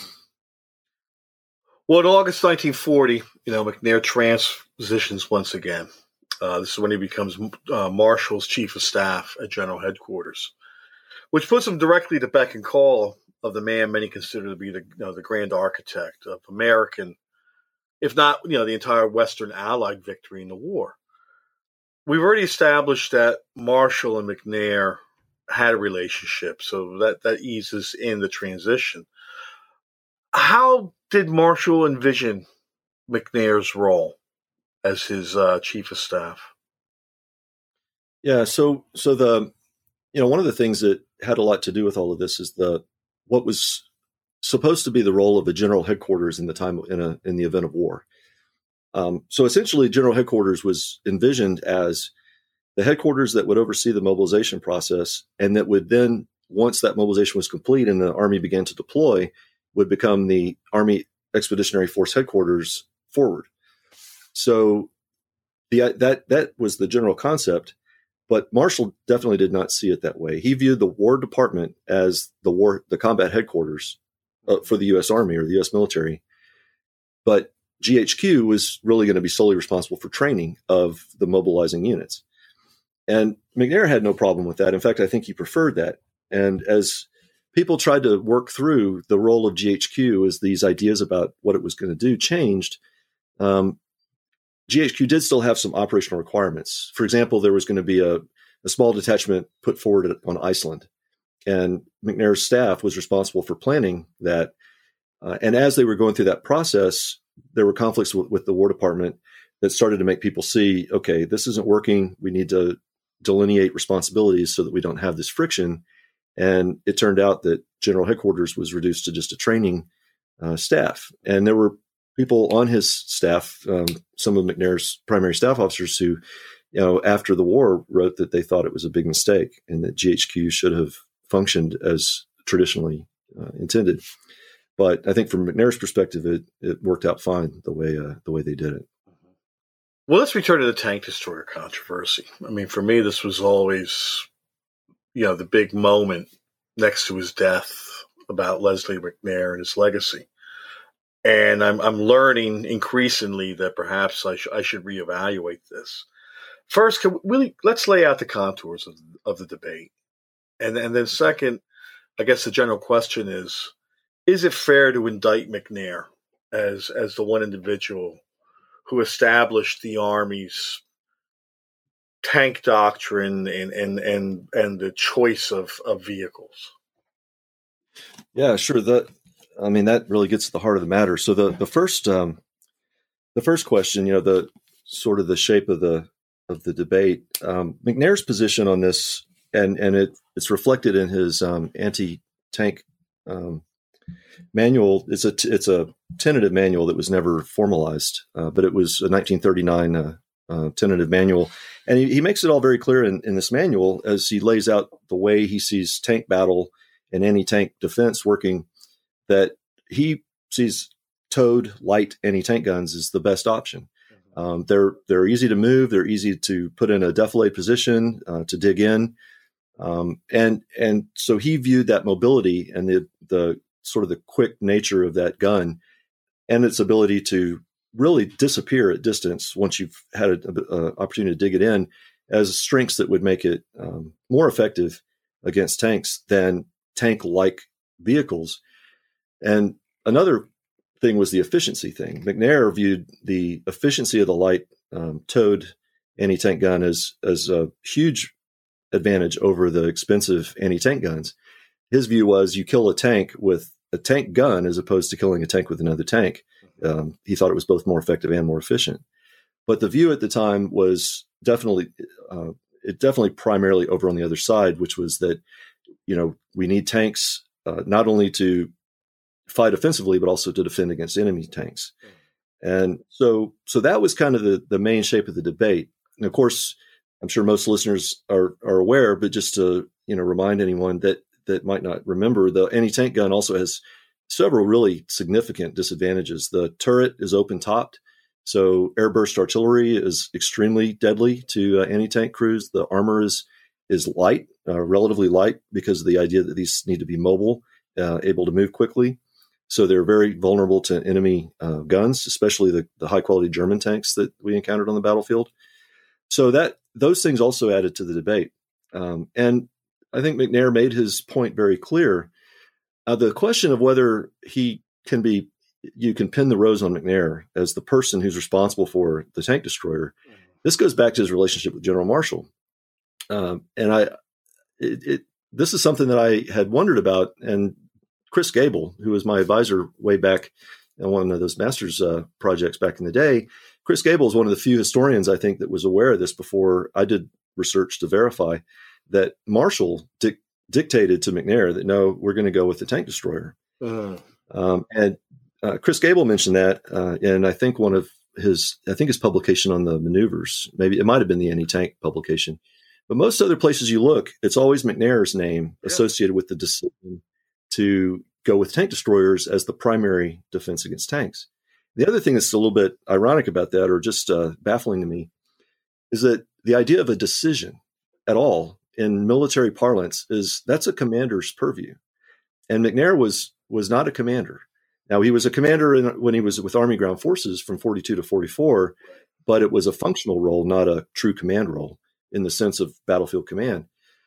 Well, in August nineteen forty, you know, McNair transitions once again. Uh, this is when he becomes uh, Marshall's chief of staff at General Headquarters, which puts him directly to beck and call of the man many consider to be the, you know, the grand architect of American, if not, you know, the entire Western Allied victory in the war. We've already established that Marshall and McNair had a relationship, so that, that eases in the transition. How did Marshall envision McNair's role as his uh, chief of staff? Yeah, so so the you know one of the things that had a lot to do with all of this is the what was supposed to be the role of a general headquarters in the time in a in the event of war. Um, so essentially, General Headquarters was envisioned as the headquarters that would oversee the mobilization process, and that would then, once that mobilization was complete and the Army began to deploy, would become the Army Expeditionary Force Headquarters forward. So the that that was the general concept, but Marshall definitely did not see it that way. He viewed the War Department as the war the combat headquarters uh, for the U S Army or the U S military, but G H Q was really going to be solely responsible for training of the mobilizing units. And McNair had no problem with that. In fact, I think he preferred that. And as people tried to work through the role of G H Q as these ideas about what it was going to do changed, um, G H Q did still have some operational requirements. For example, there was going to be a, a small detachment put forward on Iceland. And McNair's staff was responsible for planning that. Uh, and as they were going through that process, there were conflicts with, with the War Department that started to make people see, okay, this isn't working. We need to delineate responsibilities so that we don't have this friction. And it turned out that General Headquarters was reduced to just a training uh, staff. And there were people on his staff, um, some of McNair's primary staff officers who, you know, after the war wrote that they thought it was a big mistake and that G H Q should have functioned as traditionally uh, intended. But I think from McNair's perspective, it, it worked out fine the way uh, the way they did it. Well, let's return to the tank destroyer controversy. I mean, for me, this was always, you know, the big moment next to his death about Leslie McNair and his legacy. And I'm I'm learning increasingly that perhaps I, sh- I should reevaluate this. First, can we, let's lay out the contours of, of the debate. And, and then second, I guess the general question is, is it fair to indict McNair as as the one individual who established the Army's tank doctrine and and and, and the choice of, of vehicles? Yeah, sure. That I mean that really gets to the heart of the matter. So the the first um, the first question, you know, the sort of the shape of the of the debate. Um, McNair's position on this, and and it it's reflected in his um, anti-tank um, manual. It's a it's a tentative manual that was never formalized, uh, but it was a nineteen thirty-nine uh, uh, tentative manual, and he, he makes it all very clear in, in this manual as he lays out the way he sees tank battle and anti-tank defense working. That he sees towed light anti-tank guns as the best option. Um, they're they're easy to move. They're easy to put in a defilade position uh, to dig in, um, and and so he viewed that mobility and the the sort of the quick nature of that gun and its ability to really disappear at distance once you've had an opportunity to dig it in as strengths that would make it um, more effective against tanks than tank-like vehicles. And another thing was the efficiency thing. McNair viewed the efficiency of the light um, towed anti-tank gun as as a huge advantage over the expensive anti-tank guns. His view was you kill a tank with a tank gun as opposed to killing a tank with another tank. Um, he thought it was both more effective and more efficient. But the view at the time was definitely, uh, it definitely primarily over on the other side, which was that, you know, we need tanks uh, not only to fight offensively, but also to defend against enemy tanks. And so, so that was kind of the, the main shape of the debate. And of course, I'm sure most listeners are, are aware, but just to, you know, remind anyone that, that might not remember, the anti-tank gun also has several really significant disadvantages. The turret is open-topped, so airburst artillery is extremely deadly to uh, anti-tank crews. The armor is is light, uh, relatively light, because of the idea that these need to be mobile, uh, able to move quickly. So they're very vulnerable to enemy uh, guns, especially the, the high-quality German tanks that we encountered on the battlefield. So that those things also added to the debate. Um, and I think McNair made his point very clear. Uh, the question of whether he can be, you can pin the rose on McNair as the person who's responsible for the tank destroyer. This goes back to his relationship with General Marshall. Um, and I, it, it, this is something that I had wondered about. And Chris Gable, who was my advisor way back in one of those master's uh, projects back in the day, Chris Gable is one of the few historians, I think, that was aware of this before I did research to verify that Marshall di- dictated to McNair that, no, we're going to go with the tank destroyer. Uh-huh. Um, and uh, Chris Gable mentioned that uh, in, I think, one of his, I think his publication on the maneuvers, maybe it might have been the anti-tank publication. But most other places you look, it's always McNair's name yeah. associated with the decision to go with tank destroyers as the primary defense against tanks. The other thing that's a little bit ironic about that, or just uh, baffling to me, is that the idea of a decision at all in military parlance is that's a commander's purview. And McNair was was not a commander. Now, he was a commander in, when he was with Army Ground Forces from forty-two to forty-four, but it was a functional role, not a true command role in the sense of battlefield command.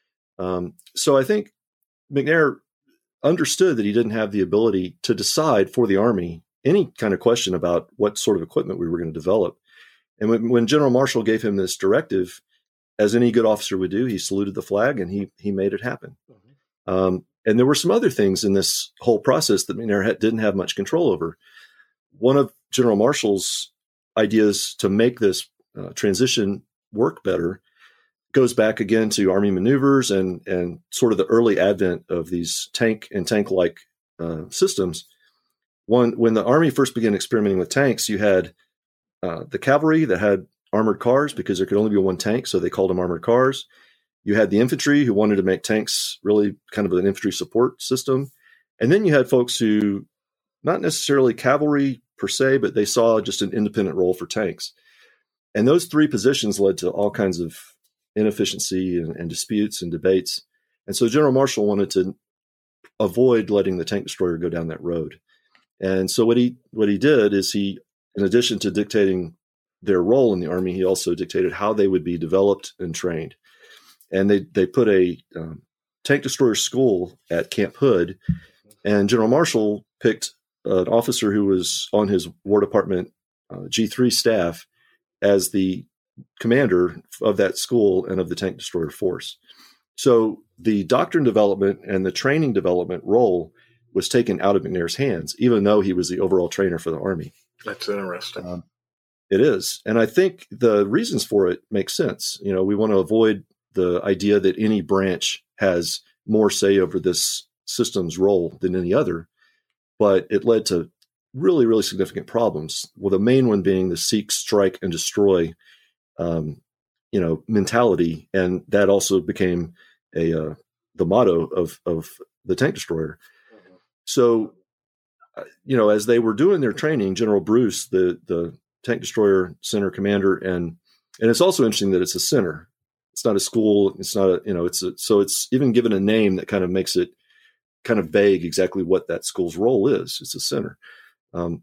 Um, so I think McNair understood that he didn't have the ability to decide for the Army any kind of question about what sort of equipment we were going to develop. And when, when General Marshall gave him this directive, as any good officer would do, he saluted the flag and he he made it happen. Mm-hmm. Um, and there were some other things in this whole process that McNair had, didn't have much control over. One of General Marshall's ideas to make this uh, transition work better goes back again to Army maneuvers and and sort of the early advent of these tank and tank-like uh, systems. One, when the Army first began experimenting with tanks, you had uh, the cavalry that had armored cars because there could only be one tank, so they called them armored cars. You had the infantry who wanted to make tanks really kind of an infantry support system. And then you had folks who, not necessarily cavalry per se, but they saw just an independent role for tanks. And those three positions led to all kinds of inefficiency and, and disputes and debates. And so General Marshall wanted to avoid letting the tank destroyer go down that road. And so what he what he did is he, in addition to dictating their role in the Army, he also dictated how they would be developed and trained. And they they put a um, tank destroyer school at Camp Hood, and General Marshall picked an officer who was on his War Department uh, G three staff as the commander of that school and of the tank destroyer force. So the doctrine development and the training development role was taken out of McNair's hands, even though he was the overall trainer for the Army. That's interesting. Um, it is. And I think the reasons for it make sense. You know, we want to avoid the idea that any branch has more say over this system's role than any other, but it led to really, really significant problems. Well, the main one being the seek, strike, and destroy, um, you know, mentality, and that also became a uh, the motto of of the tank destroyer. Mm-hmm. So, uh, you know, as they were doing their training, General Bruce, the the tank destroyer center commander, and and it's also interesting that it's a center. It's not a school. It's not a, you know, it's a, so it's even given a name that kind of makes it kind of vague exactly what that school's role is. It's a center. Um,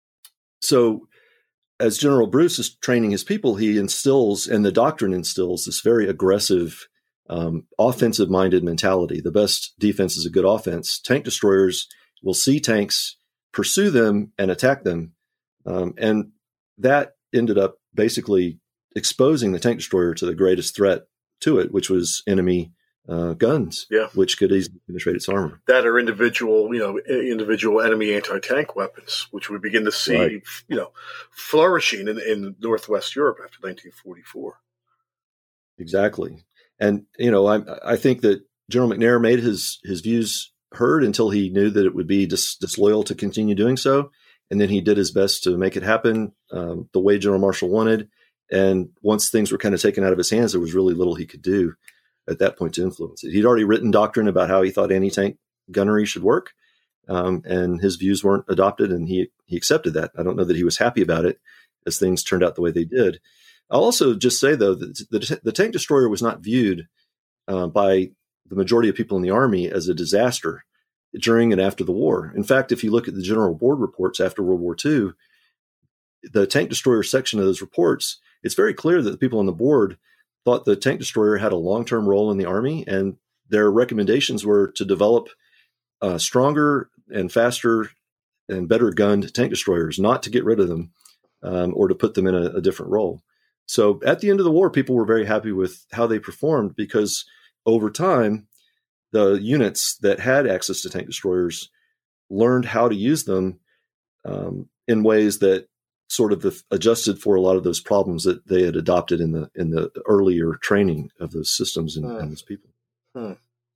so as General Bruce is training his people, he instills, and the doctrine instills, this very aggressive, um, offensive-minded mentality. The best defense is a good offense. Tank destroyers will see tanks, pursue them, and attack them. Um, and that ended up basically exposing the tank destroyer to the greatest threat to it, which was enemy uh, guns, yeah. which could easily penetrate its armor. That are individual, you know, individual enemy anti-tank weapons, which we begin to see, right. you know, flourishing in, in Northwest Europe after nineteen forty-four. Exactly. And, you know, I I think that General McNair made his his views heard until he knew that it would be dis, disloyal to continue doing so. And then he did his best to make it happen um, the way General Marshall wanted. And once things were kind of taken out of his hands, there was really little he could do at that point to influence it. He'd already written doctrine about how he thought anti-tank gunnery should work. um, and his views weren't adopted, and he he accepted that. I don't know that he was happy about it as things turned out the way they did. I'll also just say, though, that the, the tank destroyer was not viewed uh, by the majority of people in the Army as a disaster during and after the war. In fact, if you look at the General Board reports after World War Two, the tank destroyer section of those reports, it's very clear that the people on the board thought the tank destroyer had a long-term role in the Army, and their recommendations were to develop uh, stronger and faster and better gunned tank destroyers, not to get rid of them um, or to put them in a, a different role. So at the end of the war, people were very happy with how they performed, because over time, the units that had access to tank destroyers learned how to use them um, in ways that sort of adjusted for a lot of those problems that they had adopted in the in the earlier training of those systems and, hmm. and those people. Hmm.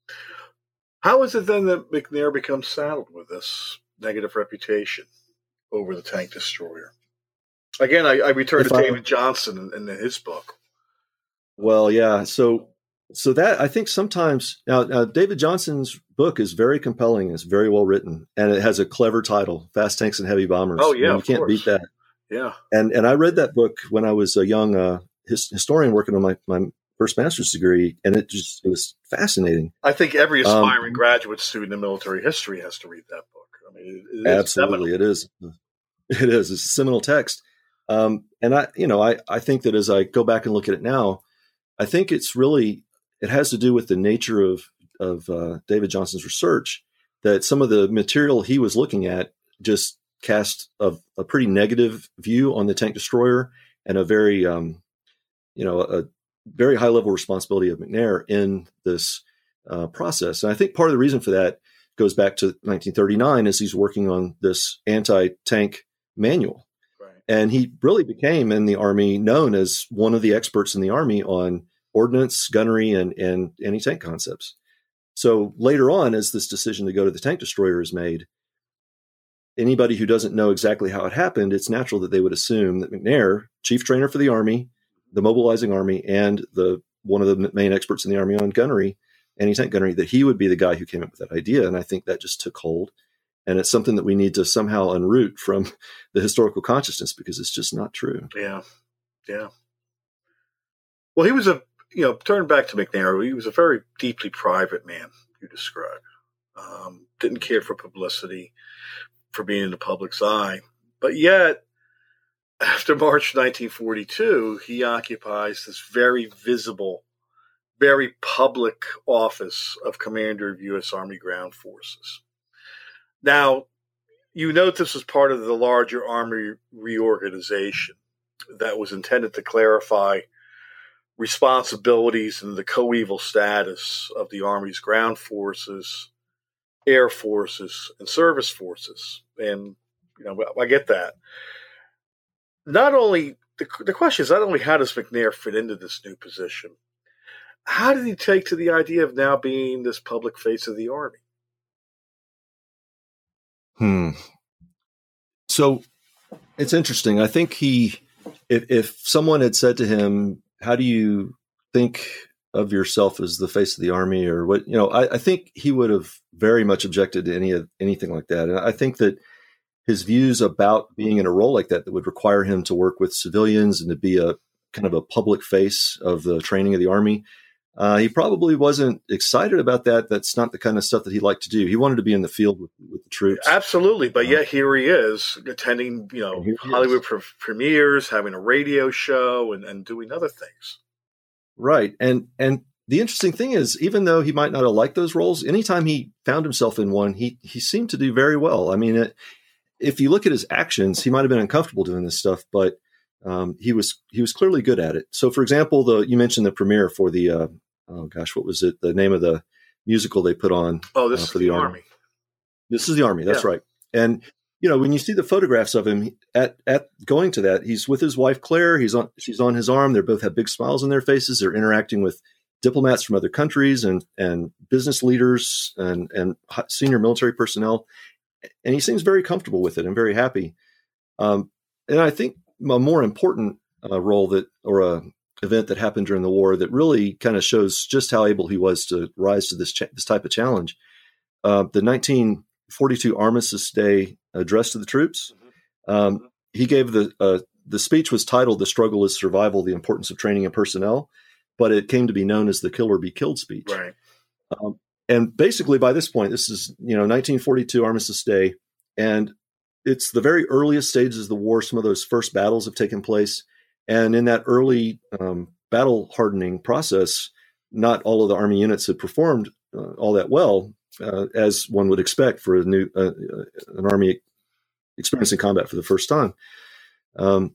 How is it then that McNair becomes saddled with this negative reputation over the tank destroyer? Again, I, I return if to I, David Johnson in, in his book. Well, yeah. So, so that I think sometimes now, now David Johnson's book is very compelling. It's very well written, and it has a clever title: "Fast Tanks and Heavy Bombers." Oh yeah, I mean, you can't course. beat that. Yeah. And and I read that book when I was a young uh, his, historian working on my, my first master's degree, and it just it was fascinating. I think every aspiring um, graduate student in military history has to read that book. I mean, it, it absolutely, it is. It is. It's a seminal text. Um, and I, you know, I, I think that as I go back and look at it now, I think it's really, it has to do with the nature of, of uh, David Johnson's research, that some of the material he was looking at just cast a, a pretty negative view on the tank destroyer, and a very, um, you know, a very high level responsibility of McNair in this uh, process. And I think part of the reason for that goes back to nineteen thirty-nine, as he's working on this anti-tank manual. And he really became in the Army known as one of the experts in the Army on ordnance, gunnery, and, and anti-tank concepts. So later on, as this decision to go to the tank destroyer is made, anybody who doesn't know exactly how it happened, it's natural that they would assume that McNair, chief trainer for the Army, the mobilizing Army, and the one of the main experts in the Army on gunnery, anti-tank gunnery, that he would be the guy who came up with that idea. And I think that just took hold. And it's something that we need to somehow unroot from the historical consciousness, because it's just not true. Yeah. Yeah. Well, he was a, you know, turn back to McNair, he was a very deeply private man, you described. Um, didn't care for publicity, for being in the public's eye. But yet, after March nineteen forty-two, he occupies this very visible, very public office of Commander of U S Army Ground Forces. Now, you note this was part of the larger Army reorganization that was intended to clarify responsibilities and the coeval status of the Army's ground forces, air forces, and service forces. And, you know, I get that. Not only, the, the question is not only how does McNair fit into this new position, how did he take to the idea of now being this public face of the Army? Hmm. So it's interesting. I think he, if, if someone had said to him, how do you think of yourself as the face of the Army, or what, you know, I, I think he would have very much objected to any of anything like that. And I think that his views about being in a role like that, that would require him to work with civilians and to be a kind of a public face of the training of the Army, Uh, he probably wasn't excited about that. That's not the kind of stuff that he liked to do. He wanted to be in the field with, with the troops. Absolutely. But uh, yet here he is attending, you know, Hollywood pre- premieres, having a radio show, and, and doing other things. Right. And, and the interesting thing is, even though he might not have liked those roles, anytime he found himself in one, he, he seemed to do very well. I mean, it, if you look at his actions, he might have been uncomfortable doing this stuff, but um, he was, he was clearly good at it. So for example, the, you mentioned the premiere for the, uh, oh gosh, what was it? The name of the musical they put on? Oh, this uh, is for the, the Army. Army. This is the Army. That's yeah. right. And you know, when you see the photographs of him at at going to that, he's with his wife Claire. He's on. She's on his arm. They both have big smiles on their faces. They're interacting with diplomats from other countries and and business leaders and and senior military personnel. And he seems very comfortable with it and very happy. Um, and I think a more important uh, role that or a event that happened during the war that really kind of shows just how able he was to rise to this cha- this type of challenge. Uh, the nineteen forty-two Armistice Day address to the troops. Um, he gave the uh, the speech was titled "The Struggle is Survival: The Importance of Training and Personnel," but it came to be known as the "Kill or Be Killed" speech. Right. Um, and basically, by this point, this is you know nineteen forty-two Armistice Day, and it's the very earliest stages of the war. Some of those first battles have taken place, and in that early um, battle hardening process, not all of the Army units had performed uh, all that well, uh, as one would expect for a new uh, an Army experiencing combat for the first time. Um,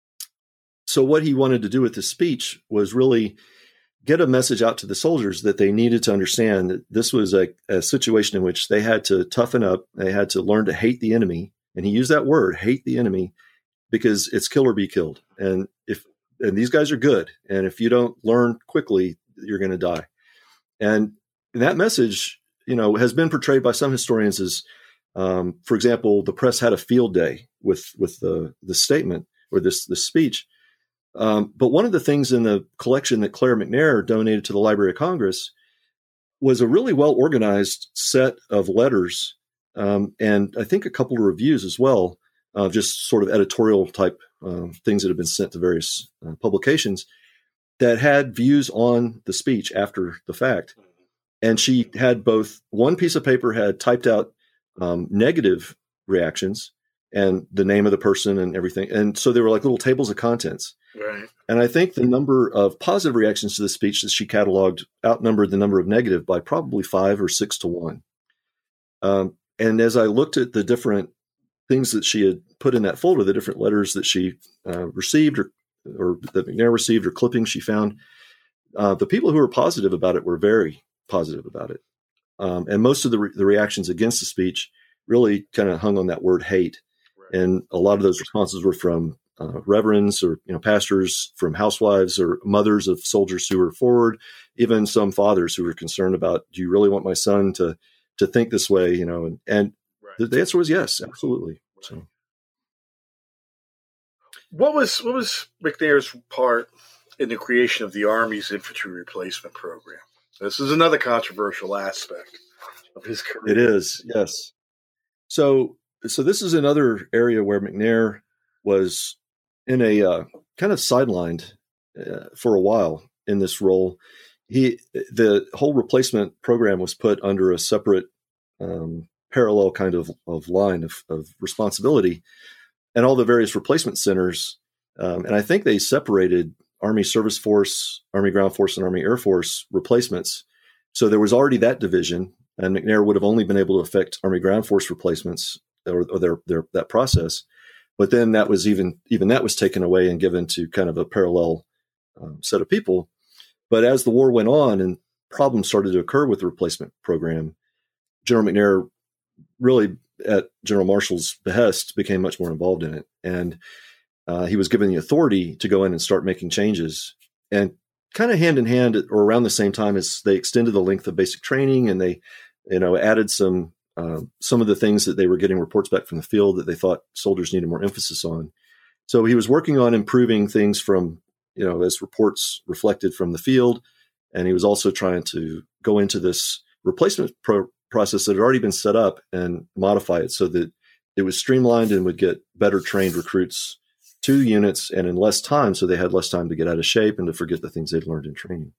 so what he wanted to do with this speech was really get a message out to the soldiers that they needed to understand that this was a, a situation in which they had to toughen up. They had to learn to hate the enemy. And he used that word, hate the enemy, because it's kill or be killed. And if, and these guys are good. And if you don't learn quickly, you're going to die. And that message, you know, has been portrayed by some historians as, um, for example, the press had a field day with, with the, the statement or this, this speech. Um, but one of the things in the collection that Claire McNair donated to the Library of Congress was a really well-organized set of letters, um, and I think a couple of reviews as well, uh, just sort of editorial type um, things that have been sent to various uh, publications that had views on the speech after the fact. And she had both, one piece of paper had typed out um, negative reactions and the name of the person and everything. And so they were like little tables of contents. Right. And I think the number of positive reactions to the speech that she cataloged outnumbered the number of negative by probably five or six to one. Um, and as I looked at the different things that she had put in that folder, the different letters that she uh, received or, or that McNair received or clippings she found, uh, the people who were positive about it were very positive about it. Um, and most of the, re- the reactions against the speech really kind of hung on that word hate. Right. And a lot of those responses were from Uh, reverends or you know pastors, from housewives or mothers of soldiers who were forward, even some fathers who were concerned about, do you really want my son to to think this way? You know, and, and right. the, the answer was yes, absolutely. Right. So, what was what was McNair's part in the creation of the Army's infantry replacement program? This is another controversial aspect of his career. It is, yes. So, so this is another area where McNair was in a uh, kind of sidelined uh, for a while in this role. He, the whole replacement program was put under a separate um, parallel kind of, of line of, of responsibility, and all the various replacement centers. Um, and I think they separated Army Service Force, Army Ground Force, and Army Air Force replacements. So there was already that division, and McNair would have only been able to affect Army Ground Force replacements or, or their, their that process. But then that was even even that was taken away and given to kind of a parallel um, set of people. But as the war went on and problems started to occur with the replacement program, General McNair really, at General Marshall's behest, became much more involved in it. And uh, he was given the authority to go in and start making changes. And kind of hand in hand, or around the same time, as they extended the length of basic training and they, you know, added some Uh, some of the things that they were getting reports back from the field that they thought soldiers needed more emphasis on. So he was working on improving things from, you know, as reports reflected from the field. And he was also trying to go into this replacement pro- process that had already been set up and modify it so that it was streamlined and would get better trained recruits to units and in less time. So they had less time to get out of shape and to forget the things they'd learned in training.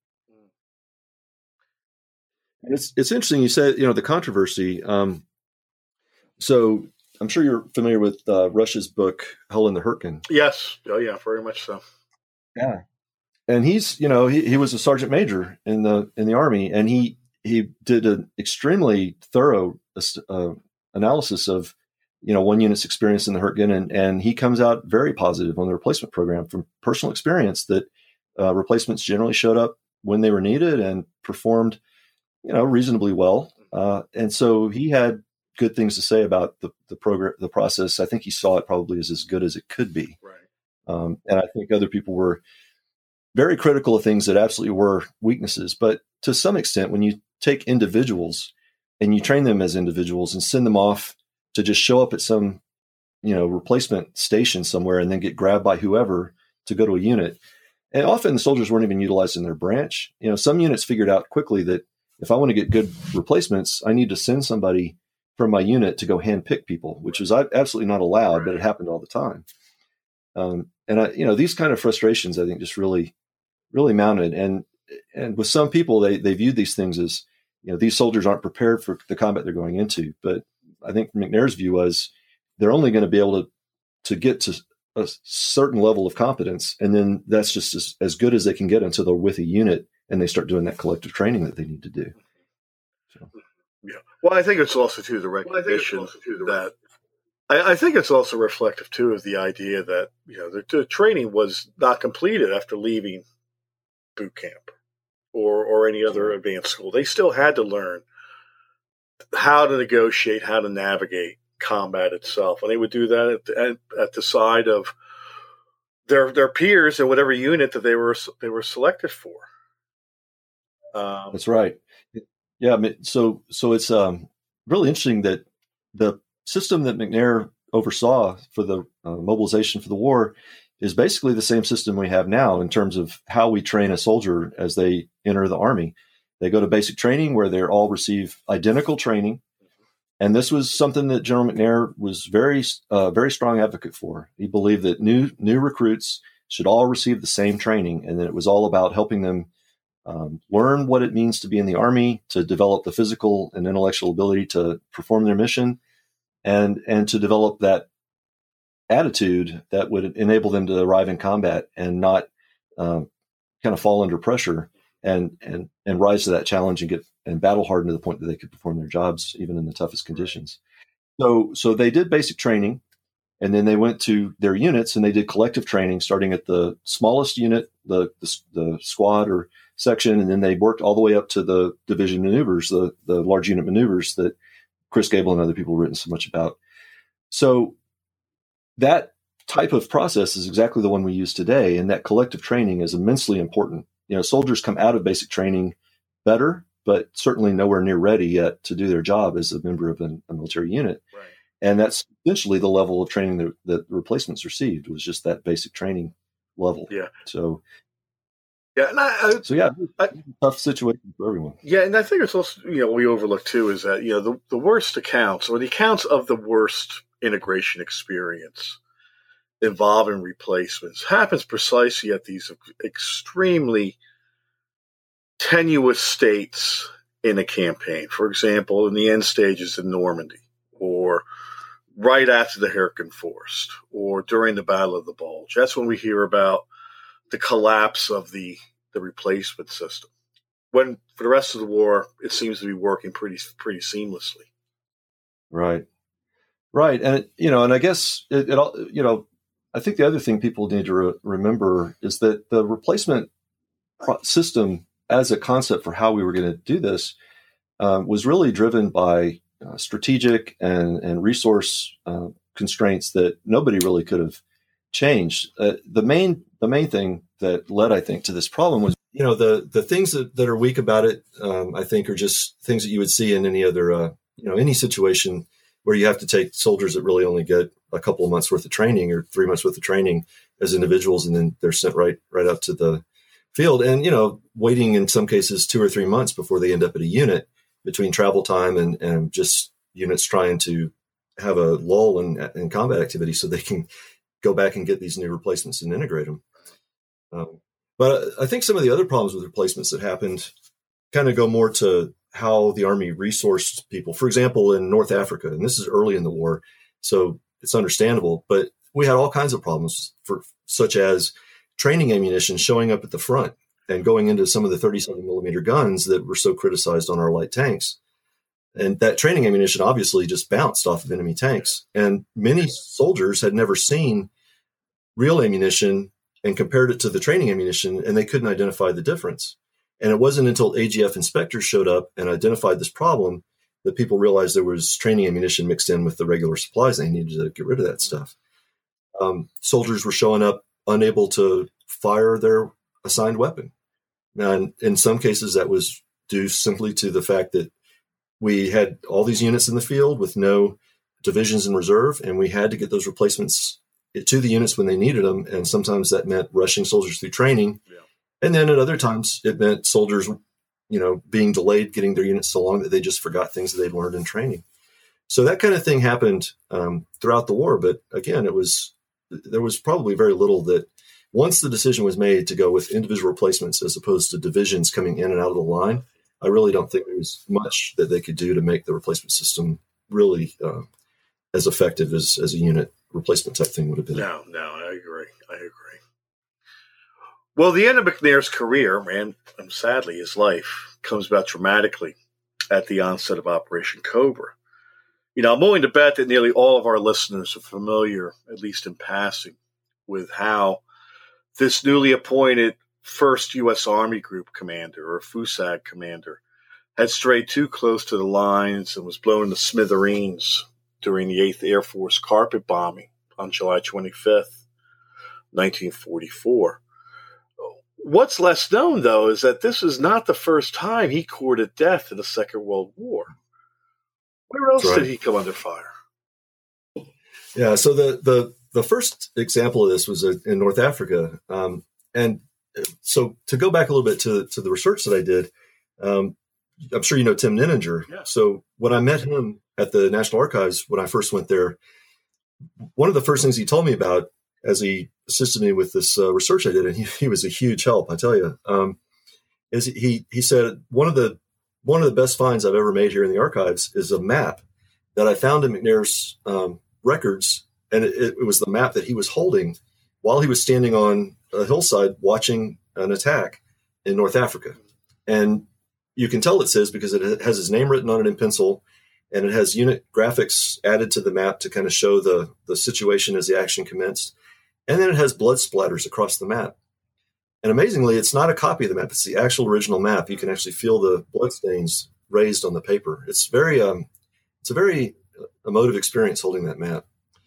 And it's it's interesting. You said, you know, the controversy. Um, so I'm sure you're familiar with uh, Rush's book, Hell in the Hurtgen. Yes. Oh, yeah, very much so. Yeah. And he's, you know, he, he was a sergeant major in the in the Army, and he he did an extremely thorough uh, analysis of, you know, one unit's experience in the Hurtgen, and and he comes out very positive on the replacement program from personal experience that uh, replacements generally showed up when they were needed and performed, you know, reasonably well. Uh, and so he had good things to say about the, the program, the process. I think he saw it probably as as good as it could be. Right. Um, and I think other people were very critical of things that absolutely were weaknesses. But to some extent, when you take individuals and you train them as individuals and send them off to just show up at some, you know, replacement station somewhere and then get grabbed by whoever to go to a unit. And often the soldiers weren't even utilized in their branch. You know, some units figured out quickly that if I want to get good replacements, I need to send somebody from my unit to go handpick people, which was absolutely not allowed, but it happened all the time. Um, and I, you know, these kind of frustrations, I think, just really, really mounted. And and with some people, they they viewed these things as, you know, these soldiers aren't prepared for the combat they're going into. But I think McNair's view was they're only going to be able to to get to a certain level of competence, and then that's just as, as good as they can get until they're with a unit and they start doing that collective training that they need to do. So. Yeah. Well, I think it's also too the recognition well, too, the that I, I think it's also reflective too of the idea that, you know, the, the training was not completed after leaving boot camp or or any other advanced school. They still had to learn how to negotiate, how to navigate combat itself, and they would do that at the, at, at the side of their their peers in whatever unit that they were they were selected for. Um, That's right. Yeah. So so it's um, really interesting that the system that McNair oversaw for the uh, mobilization for the war is basically the same system we have now in terms of how we train a soldier as they enter the Army. They go to basic training where they all receive identical training. And this was something that General McNair was very, uh, very strong advocate for. He believed that new new recruits should all receive the same training, and that it was all about helping them um, learn what it means to be in the Army, to develop the physical and intellectual ability to perform their mission, and and to develop that attitude that would enable them to arrive in combat and not uh, kind of fall under pressure and and and rise to that challenge and get and battle hardened to the point that they could perform their jobs even in the toughest conditions. So so they did basic training, and then they went to their units and they did collective training, starting at the smallest unit, the the, the squad or section, and then they worked all the way up to the division maneuvers, the the large unit maneuvers that Chris Gable and other people have written so much about. So that type of process is exactly the one we use today, and that collective training is immensely important. You know, soldiers come out of basic training better, but certainly nowhere near ready yet to do their job as a member of a, a military unit. Right. And that's essentially the level of training that, that the replacements received, was just that basic training level. Yeah. So, yeah. And I, I, so yeah, I, tough situation for everyone. Yeah. And I think it's also, you know, we overlook too is that, you know, the, the worst accounts or the accounts of the worst integration experience involving replacements happens precisely at these extremely tenuous states in a campaign. For example, in the end stages in Normandy, or right after the Hurricane Forest, or during the Battle of the Bulge. That's when we hear about the collapse of the, the replacement system. When for the rest of the war, it seems to be working pretty pretty seamlessly. Right, right, and you know, and I guess it, it all, you know, I think the other thing people need to re- remember is that the replacement pro- system, as a concept for how we were going to do this, uh, was really driven by uh, strategic and, and resource uh, constraints that nobody really could have changed. Uh, the main the main thing that led, I think, to this problem was, you know, the the things that, that are weak about it, um, I think, are just things that you would see in any other, uh, you know, any situation where you have to take soldiers that really only get a couple of months worth of training or three months worth of training as individuals, and then they're sent right right up to the field. And, you know, waiting in some cases two or three months before they end up at a unit, between travel time and, and just units trying to have a lull in, in combat activity so they can go back and get these new replacements and integrate them. Um, but I think some of the other problems with replacements that happened kind of go more to how the Army resourced people. For example, in North Africa, and this is early in the war, so it's understandable, but we had all kinds of problems, for such as training ammunition showing up at the front and going into some of the thirty-seven millimeter guns that were so criticized on our light tanks. And that training ammunition obviously just bounced off of enemy tanks. And many soldiers had never seen real ammunition and compared it to the training ammunition, and they couldn't identify the difference. And it wasn't until A G F inspectors showed up and identified this problem that people realized there was training ammunition mixed in with the regular supplies. They needed to get rid of that stuff. Um, soldiers were showing up unable to fire their assigned weapon. And in some cases, that was due simply to the fact that we had all these units in the field with no divisions in reserve, and we had to get those replacements to the units when they needed them. And sometimes that meant rushing soldiers through training. Yeah. And then at other times, it meant soldiers, you know, being delayed getting their units so long that they just forgot things that they'd learned in training. So that kind of thing happened um, throughout the war. But again, it was there was probably very little that once the decision was made to go with individual replacements as opposed to divisions coming in and out of the line, I really don't think there was much that they could do to make the replacement system really uh, as effective as, as a unit replacement type thing would have been. No, no, I agree. I agree. Well, the end of McNair's career, and, and sadly his life, comes about dramatically at the onset of Operation Cobra. You know, I'm willing to bet that nearly all of our listeners are familiar, at least in passing, with how this newly appointed first U S Army Group commander, or FUSAG commander, had strayed too close to the lines and was blown to smithereens during the eighth Air Force carpet bombing on July twenty-fifth, nineteen forty-four. What's less known, though, is that this is not the first time he courted death in the Second World War. Where else right. did he come under fire? Yeah, so the the, the first example of this was in North Africa. Um, and so to go back a little bit to, to the research that I did, um, I'm sure you know Tim Nenninger. Yeah. So when I met him at the National Archives, when I first went there, one of the first things he told me about as he assisted me with this uh, research I did, and he, he was a huge help, I tell you, um, is he he said one of the one of the best finds I've ever made here in the archives is a map that I found in McNair's um, records, and it, it was the map that he was holding while he was standing on a hillside watching an attack in North Africa. And you can tell it says because it has his name written on it in pencil, and it has unit graphics added to the map to kind of show the, the situation as the action commenced. And then it has blood splatters across the map. And amazingly, it's not a copy of the map. It's the actual original map. You can actually feel the blood stains raised on the paper. It's very, um, it's a very emotive experience holding that map.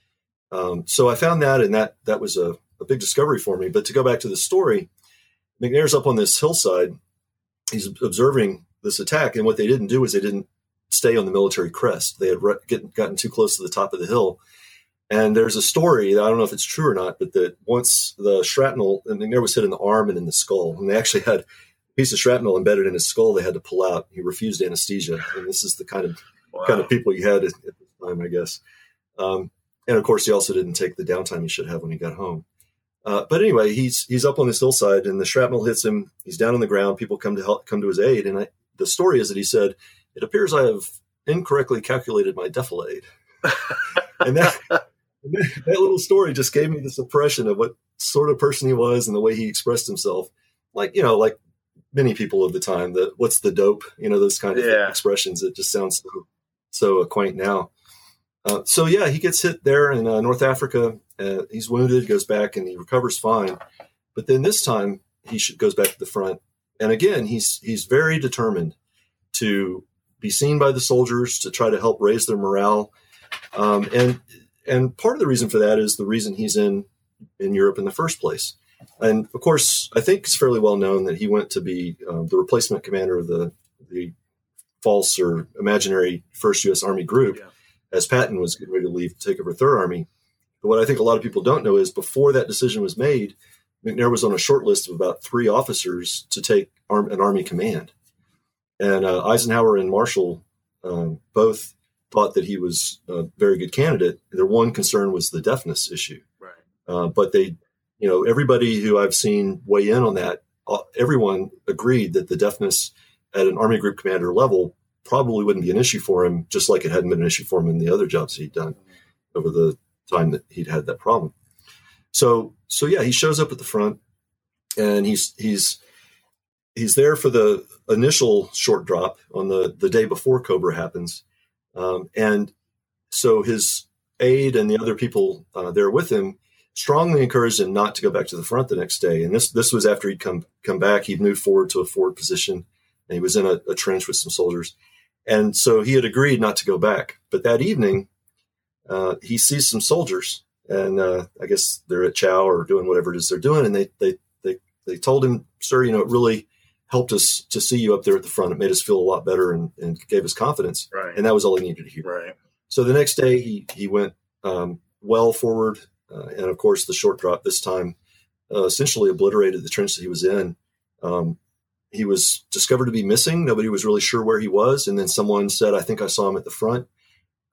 Um, so I found that, and that that was a, a big discovery for me. But to go back to the story, McNair's up on this hillside. He's observing this attack, and what they didn't do is they didn't stay on the military crest. They had re- get, gotten too close to the top of the hill. And there's a story, I don't know if it's true or not, but that once the shrapnel, and McNair was hit in the arm and in the skull, and they actually had a piece of shrapnel embedded in his skull they had to pull out. He refused anesthesia. And this is the kind of wow. kind of people you had at, at the time, I guess. Um, and of course, he also didn't take the downtime he should have when he got home. Uh, but anyway, he's he's up on this hillside, and the shrapnel hits him. He's down on the ground. People come to help, come to his aid. And I, the story is that he said, "It appears I have incorrectly calculated my defilade." and that that little story just gave me this impression of what sort of person he was and the way he expressed himself. Like, you know, like many people of the time, the what's the dope, you know, those kind of yeah. expressions that just sound so, so quaint now. Uh, so, yeah, he gets hit there in uh, North Africa. Uh, he's wounded, goes back, and he recovers fine. But then this time he sh- goes back to the front. And again, he's he's very determined to be seen by the soldiers, to try to help raise their morale. Um, and and part of the reason for that is the reason he's in, in Europe in the first place. And, of course, I think it's fairly well known that he went to be uh, the replacement commander of the, the false or imaginary first U S Army Group, yeah. as Patton was getting ready to leave to take over Third Army. But what I think a lot of people don't know is before that decision was made, McNair was on a short list of about three officers to take arm, an Army command. And uh, Eisenhower and Marshall um, both thought that he was a very good candidate. Their one concern was the deafness issue. Right. Uh, but they, you know, everybody who I've seen weigh in on that, uh, everyone agreed that the deafness at an Army Group commander level probably wouldn't be an issue for him, just like it hadn't been an issue for him in the other jobs he'd done over the time that he'd had that problem. So, so yeah, he shows up at the front, and he's he's he's there for the initial short drop on the the day before Cobra happens, um, and so his aide and the other people uh, there with him strongly encouraged him not to go back to the front the next day. And this this was after he'd come come back. He'd moved forward to a forward position, and he was in a, a trench with some soldiers, and so he had agreed not to go back. But that evening, uh, he sees some soldiers. And uh, I guess they're at chow or doing whatever it is they're doing. And they, they, they, they told him, "Sir, you know, it really helped us to see you up there at the front. It made us feel a lot better and, and gave us confidence." Right. And that was all he needed to hear. Right. So the next day he, he went um, well forward. Uh, and of course, the short drop this time uh, essentially obliterated the trench that he was in. Um, he was discovered to be missing. Nobody was really sure where he was. And then someone said, "I think I saw him at the front."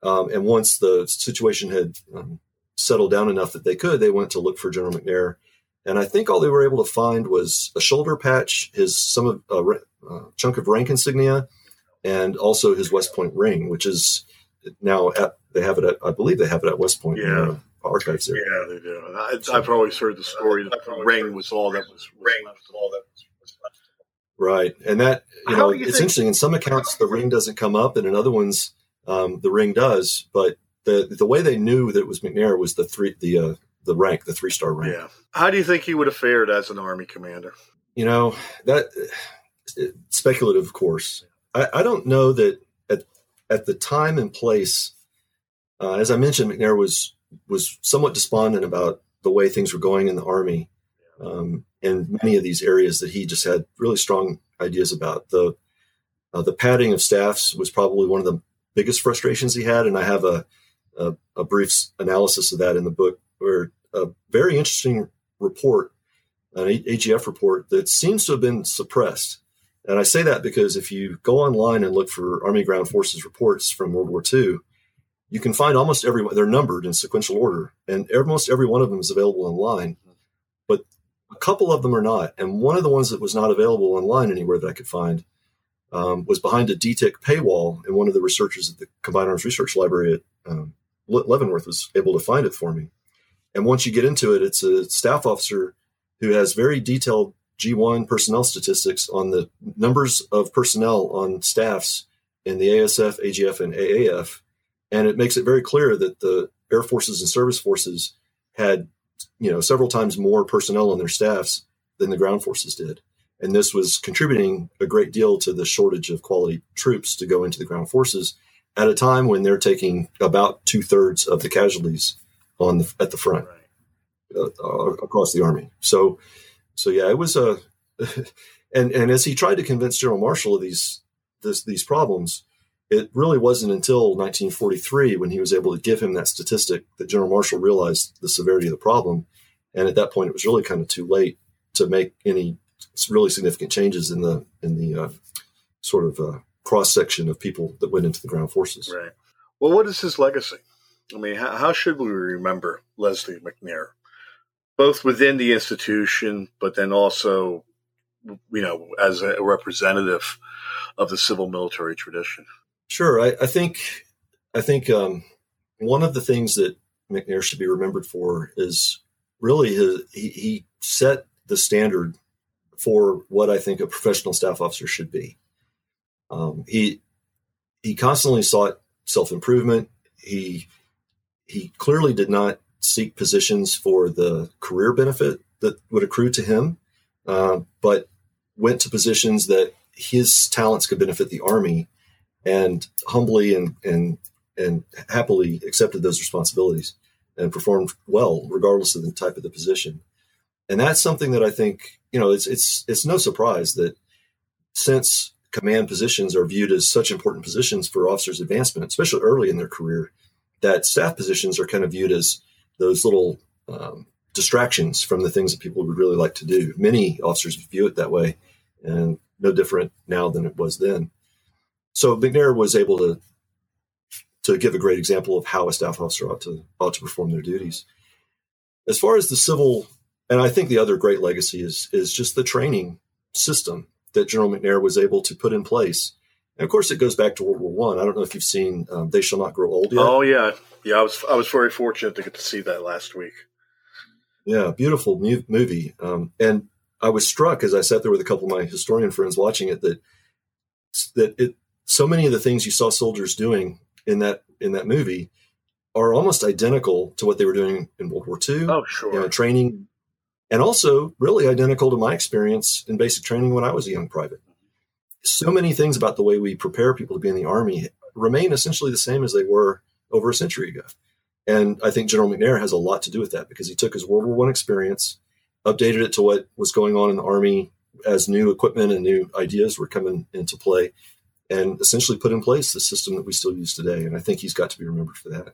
Um, and once the situation had um, settled down enough that they could, they went to look for General McNair. And I think all they were able to find was a shoulder patch, his some of a uh, uh, chunk of rank insignia, and also his West Point ring, which is now at, they have it at, I believe they have it at West Point. Yeah. Uh, archives there. Yeah, they do. I, I've always heard the story that the ring was all that was, was left. All that was left. Right. And that, you How know, do you it's think- interesting. In some accounts, the ring doesn't come up, and in other ones, um, the ring does. But the the way they knew that it was McNair was the three the uh, the rank, the three star rank. Yeah. How do you think he would have fared as an Army commander? You know, that it's speculative, of course. I, I don't know that at at the time and place, uh, as I mentioned, McNair was was somewhat despondent about the way things were going in the Army, um, and many of these areas that he just had really strong ideas about. The uh, the padding of staffs was probably one of the biggest frustrations he had, and I have a a, a brief analysis of that in the book, where a very interesting report, an A G F report that seems to have been suppressed. And I say that because if you go online and look for Army Ground Forces reports from World War Two, you can find almost every one. They're numbered in sequential order, and almost every one of them is available online. But a couple of them are not. And one of the ones that was not available online anywhere that I could find um, was behind a D T I C paywall, and one of the researchers at the Combined Arms Research Library at um, Leavenworth was able to find it for me. And once you get into it, it's a staff officer who has very detailed G one personnel statistics on the numbers of personnel on staffs in the A S F, A G F, and A A F. And it makes it very clear that the Air Forces and Service Forces had, you know, several times more personnel on their staffs than the ground forces did. And this was contributing a great deal to the shortage of quality troops to go into the ground forces at a time when they're taking about two thirds of the casualties on the, at the front uh, uh, across the Army. So, so yeah, it was a, and, and as he tried to convince General Marshall of these, this, these problems, it really wasn't until nineteen forty-three when he was able to give him that statistic that General Marshall realized the severity of the problem. And at that point, it was really kind of too late to make any really significant changes in the in the uh, sort of uh, cross section of people that went into the ground forces. Right. Well, what is his legacy? I mean, how, how should we remember Leslie McNair, both within the institution, but then also, you know, as a representative of the civil military tradition? Sure. I, I think I think um, one of the things that McNair should be remembered for is really his, he, he set the standard for what I think a professional staff officer should be. Um, he he constantly sought self-improvement. He he clearly did not seek positions for the career benefit that would accrue to him, uh, but went to positions that his talents could benefit the Army, and humbly and and and happily accepted those responsibilities and performed well, regardless of the type of the position. And that's something that I think, you know, it's it's it's no surprise that since command positions are viewed as such important positions for officers' advancement, especially early in their career, that staff positions are kind of viewed as those little um, distractions from the things that people would really like to do. Many officers view it that way, and no different now than it was then. So McNair was able to to give a great example of how a staff officer ought to ought to perform their duties. As far as the civil, and I think the other great legacy is is just the training system that General McNair was able to put in place. And of course, it goes back to World War One. I. I don't know if you've seen um, They Shall Not Grow Old yet. Oh yeah, yeah. I was I was very fortunate to get to see that last week. Yeah, beautiful mu- movie. Um, and I was struck as I sat there with a couple of my historian friends watching it that that it. So many of the things you saw soldiers doing in that in that movie are almost identical to what they were doing in World War Two. Oh, sure. You know, training, and also really identical to my experience in basic training when I was a young private. So many things about the way we prepare people to be in the Army remain essentially the same as they were over a century ago. And I think General McNair has a lot to do with that, because he took his World War One experience, updated it to what was going on in the Army as new equipment and new ideas were coming into play, and essentially put in place the system that we still use today. And I think he's got to be remembered for that.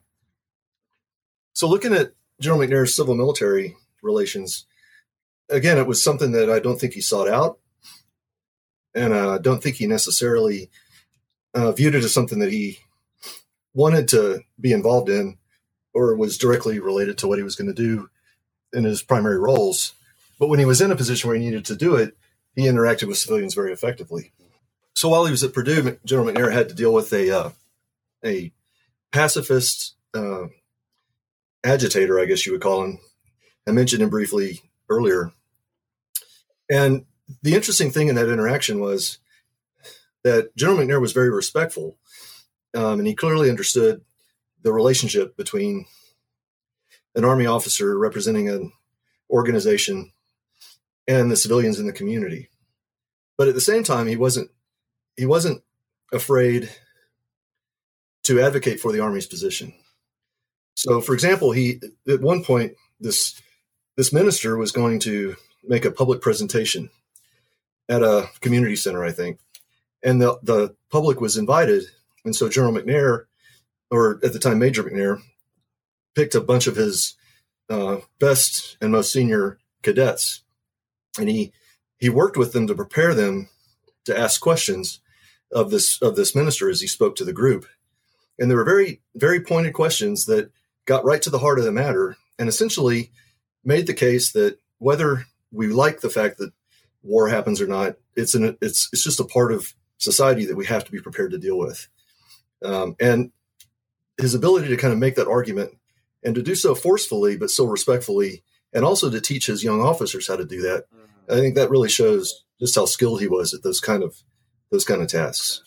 So looking at General McNair's civil-military relations, again, it was something that I don't think he sought out. And I uh, don't think he necessarily uh, viewed it as something that he wanted to be involved in or was directly related to what he was going to do in his primary roles. But when he was in a position where he needed to do it, he interacted with civilians very effectively. So while he was at Purdue, General McNair had to deal with a uh, a pacifist uh, agitator, I guess you would call him. I mentioned him briefly earlier. And the interesting thing in that interaction was that General McNair was very respectful, um, and he clearly understood the relationship between an Army officer representing an organization and the civilians in the community. But at the same time, he wasn't he wasn't afraid to advocate for the Army's position. So, for example, he at one point this this minister was going to make a public presentation at a community center, I think, and the the public was invited, and so General McNair, or at the time Major McNair, picked a bunch of his uh, best and most senior cadets, and he he worked with them to prepare them to ask questions of this of this minister as he spoke to the group. And there were very, very pointed questions that got right to the heart of the matter and essentially made the case that whether we like the fact that war happens or not, it's an it's it's just a part of society that we have to be prepared to deal with. Um, and his ability to kind of make that argument and to do so forcefully but so respectfully, and also to teach his young officers how to do that, I think that really shows just how skilled he was at those kind of those kind of tasks.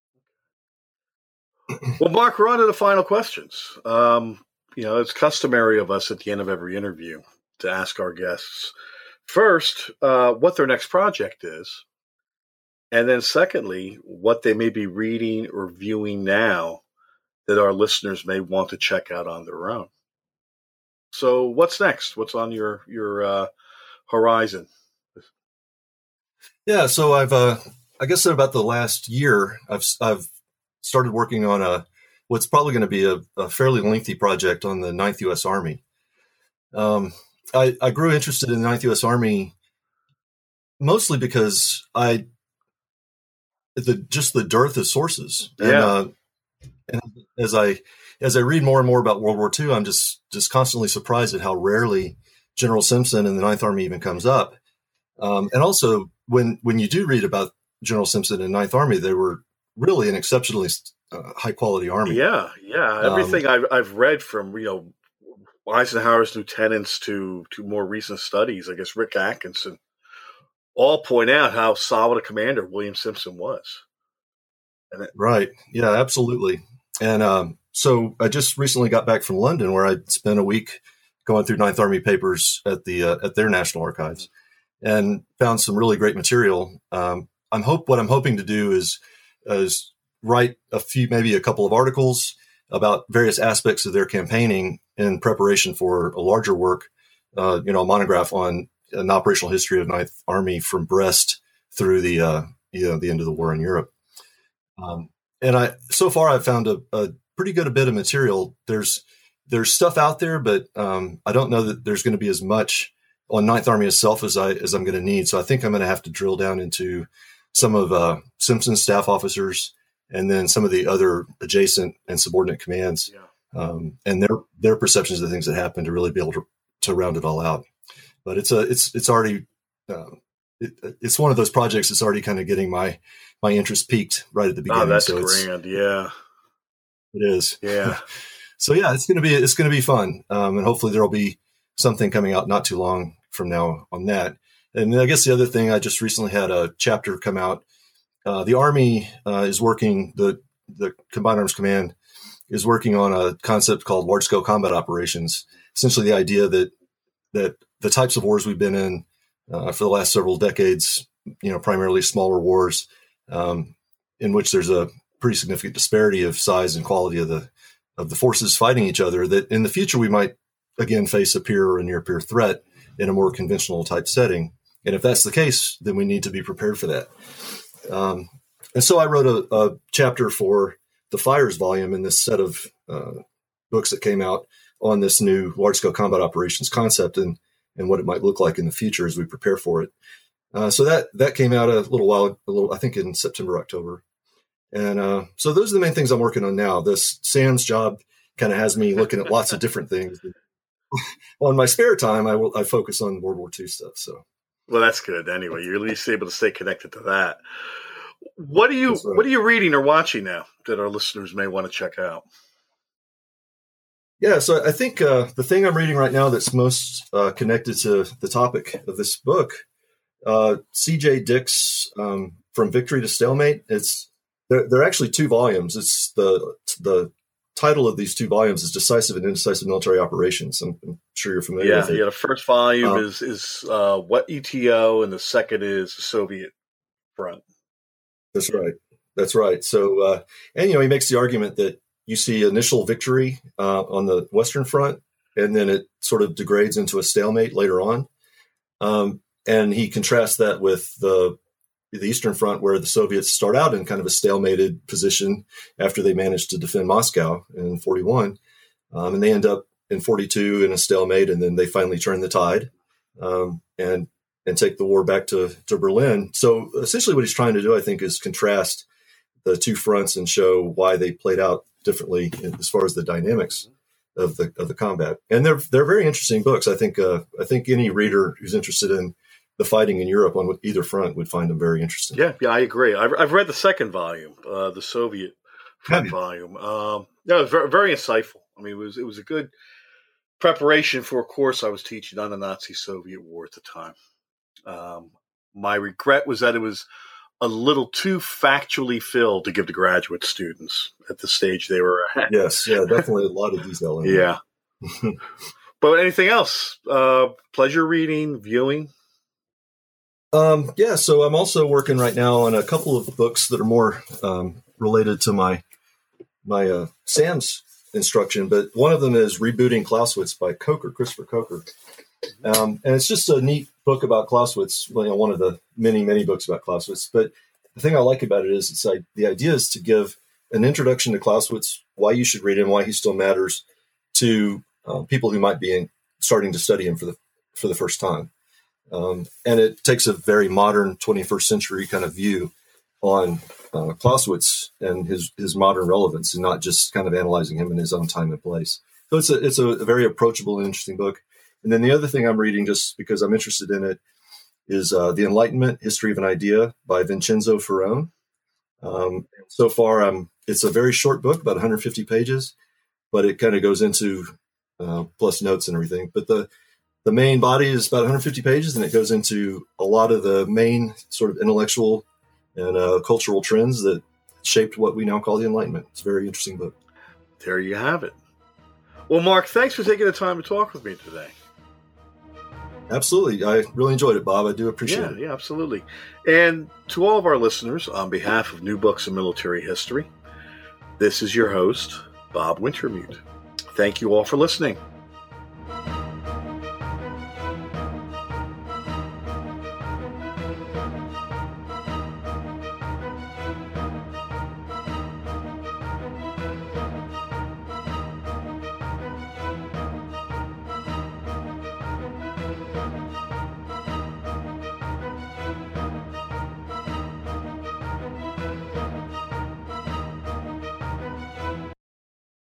Well, Mark, we're on to the final questions. Um, you know, it's customary of us at the end of every interview to ask our guests, first, uh, what their next project is, and then secondly, what they may be reading or viewing now that our listeners may want to check out on their own. So what's next? What's on your, your uh, horizon? Yeah, so I've, uh, I guess in about the last year, I've I've started working on a what's probably going to be a, a fairly lengthy project on the ninth U S Army. Um, I, I grew interested in the ninth U S Army mostly because I the just the dearth of sources. And, yeah. uh, and as I as I read more and more about World War Two, I'm just just constantly surprised at how rarely General Simpson and the ninth Army even comes up. Um, and also, when when you do read about General Simpson and ninth Army, they were really an exceptionally uh, high quality army. Yeah, yeah. Everything um, I've I've read from you know Eisenhower's lieutenants to to more recent studies, I guess Rick Atkinson, all point out how solid a commander William Simpson was. And it, right. Yeah, absolutely. And um, so I just recently got back from London, where I spent a week going through ninth Army papers at the uh, at their National Archives, and found some really great material. Um, I'm hope what I'm hoping to do is is write a few, maybe a couple of articles about various aspects of their campaigning in preparation for a larger work, uh, you know, a monograph on an operational history of ninth Army from Brest through the uh, you know the end of the war in Europe. Um, and I so far I've found a, a pretty good a bit of material. There's there's stuff out there, but um, I don't know that there's going to be as much on ninth Army itself as I as I'm going to need. So I think I'm going to have to drill down into some of uh, Simpson's staff officers, and then some of the other adjacent and subordinate commands, yeah. um, and their their perceptions of the things that happened to really be able to, to round it all out. But it's a it's it's already uh, it, it's one of those projects that's already kind of getting my my interest peaked right at the beginning. Oh, that's so grand, yeah, it is, yeah. So yeah, it's gonna be it's gonna be fun, um, and hopefully there'll be something coming out not too long from now on that. And I guess the other thing, I just recently had a chapter come out. Uh, the Army uh, is working, the, the Combined Arms Command is working on a concept called large-scale combat operations. Essentially the idea that that the types of wars we've been in uh, for the last several decades, you know, primarily smaller wars, um, in which there's a pretty significant disparity of size and quality of the of the forces fighting each other, that in the future we might, again, face a peer or a near-peer threat in a more conventional type setting. And if that's the case, then we need to be prepared for that. Um, and so I wrote a, a chapter for the Fires volume in this set of uh, books that came out on this new large-scale combat operations concept and, and what it might look like in the future as we prepare for it. Uh, so that that came out a little while, a little I think in September, October. And uh, so those are the main things I'm working on now. This Sam's job kind of has me looking at lots of different things. Well, in my spare time, I will I focus on World War Two stuff. So, well, that's good. Anyway, you're at least able to stay connected to that. What are you right. What are you reading or watching now that our listeners may want to check out? Yeah, so I think uh, the thing I'm reading right now that's most uh, connected to the topic of this book, uh, C J Dick's um, From Victory to Stalemate. It's they're, they're actually two volumes. It's the the title of these two volumes is Decisive and Indecisive Military Operations. I'm, I'm sure you're familiar yeah, with it. Yeah, the first volume um, is is uh, What E T O, and the second is the Soviet Front. That's right. That's right. So, uh, and, you know, he makes the argument that you see initial victory uh, on the Western Front, and then it sort of degrades into a stalemate later on. Um, and he contrasts that with the the Eastern Front, where the Soviets start out in kind of a stalemated position after they managed to defend Moscow in forty-one. Um, and they end up in forty-two in a stalemate, and then they finally turn the tide um, and and take the war back to, to Berlin. So essentially what he's trying to do, I think, is contrast the two fronts and show why they played out differently as far as the dynamics of the of the combat. And they're they're very interesting books. I think uh, I think any reader who's interested in the fighting in Europe on either front would find them very interesting. Yeah, yeah, I agree. I've, I've read the second volume, uh, the Soviet front volume. Um, yeah, it was very, very insightful. I mean, it was it was a good preparation for a course I was teaching on the Nazi-Soviet war at the time. Um, my regret was that it was a little too factually filled to give to graduate students at the stage they were at. Yes, yeah, definitely a lot of detail in yeah. But anything else? Uh, pleasure reading, viewing? Um, yeah, so I'm also working right now on a couple of books that are more um, related to my my uh, Sam's instruction, but one of them is Rebooting Clausewitz by Coker, Christopher Coker. Um, and it's just a neat book about Clausewitz, well, you know, one of the many, many books about Clausewitz. But the thing I like about it is it's like the idea is to give an introduction to Clausewitz, why you should read him, why he still matters to uh, people who might be in, starting to study him for the for the first time. Um, and it takes a very modern twenty-first century kind of view on uh, Clausewitz and his, his modern relevance, and not just kind of analyzing him in his own time and place. So it's a, it's a very approachable and interesting book. And then the other thing I'm reading, just because I'm interested in it, is uh, The Enlightenment, History of an Idea by Vincenzo Ferrone. Um, so far, I'm, it's a very short book, about one hundred fifty pages, but it kind of goes into, uh, plus notes and everything. But the The main body is about one hundred fifty pages, and it goes into a lot of the main sort of intellectual and uh, cultural trends that shaped what we now call the Enlightenment. It's a very interesting book. There you have it. Well, Mark, thanks for taking the time to talk with me today. Absolutely. I really enjoyed it, Bob. I do appreciate yeah, it. Yeah, absolutely. And to all of our listeners, on behalf of New Books in Military History, this is your host, Bob Wintermute. Thank you all for listening.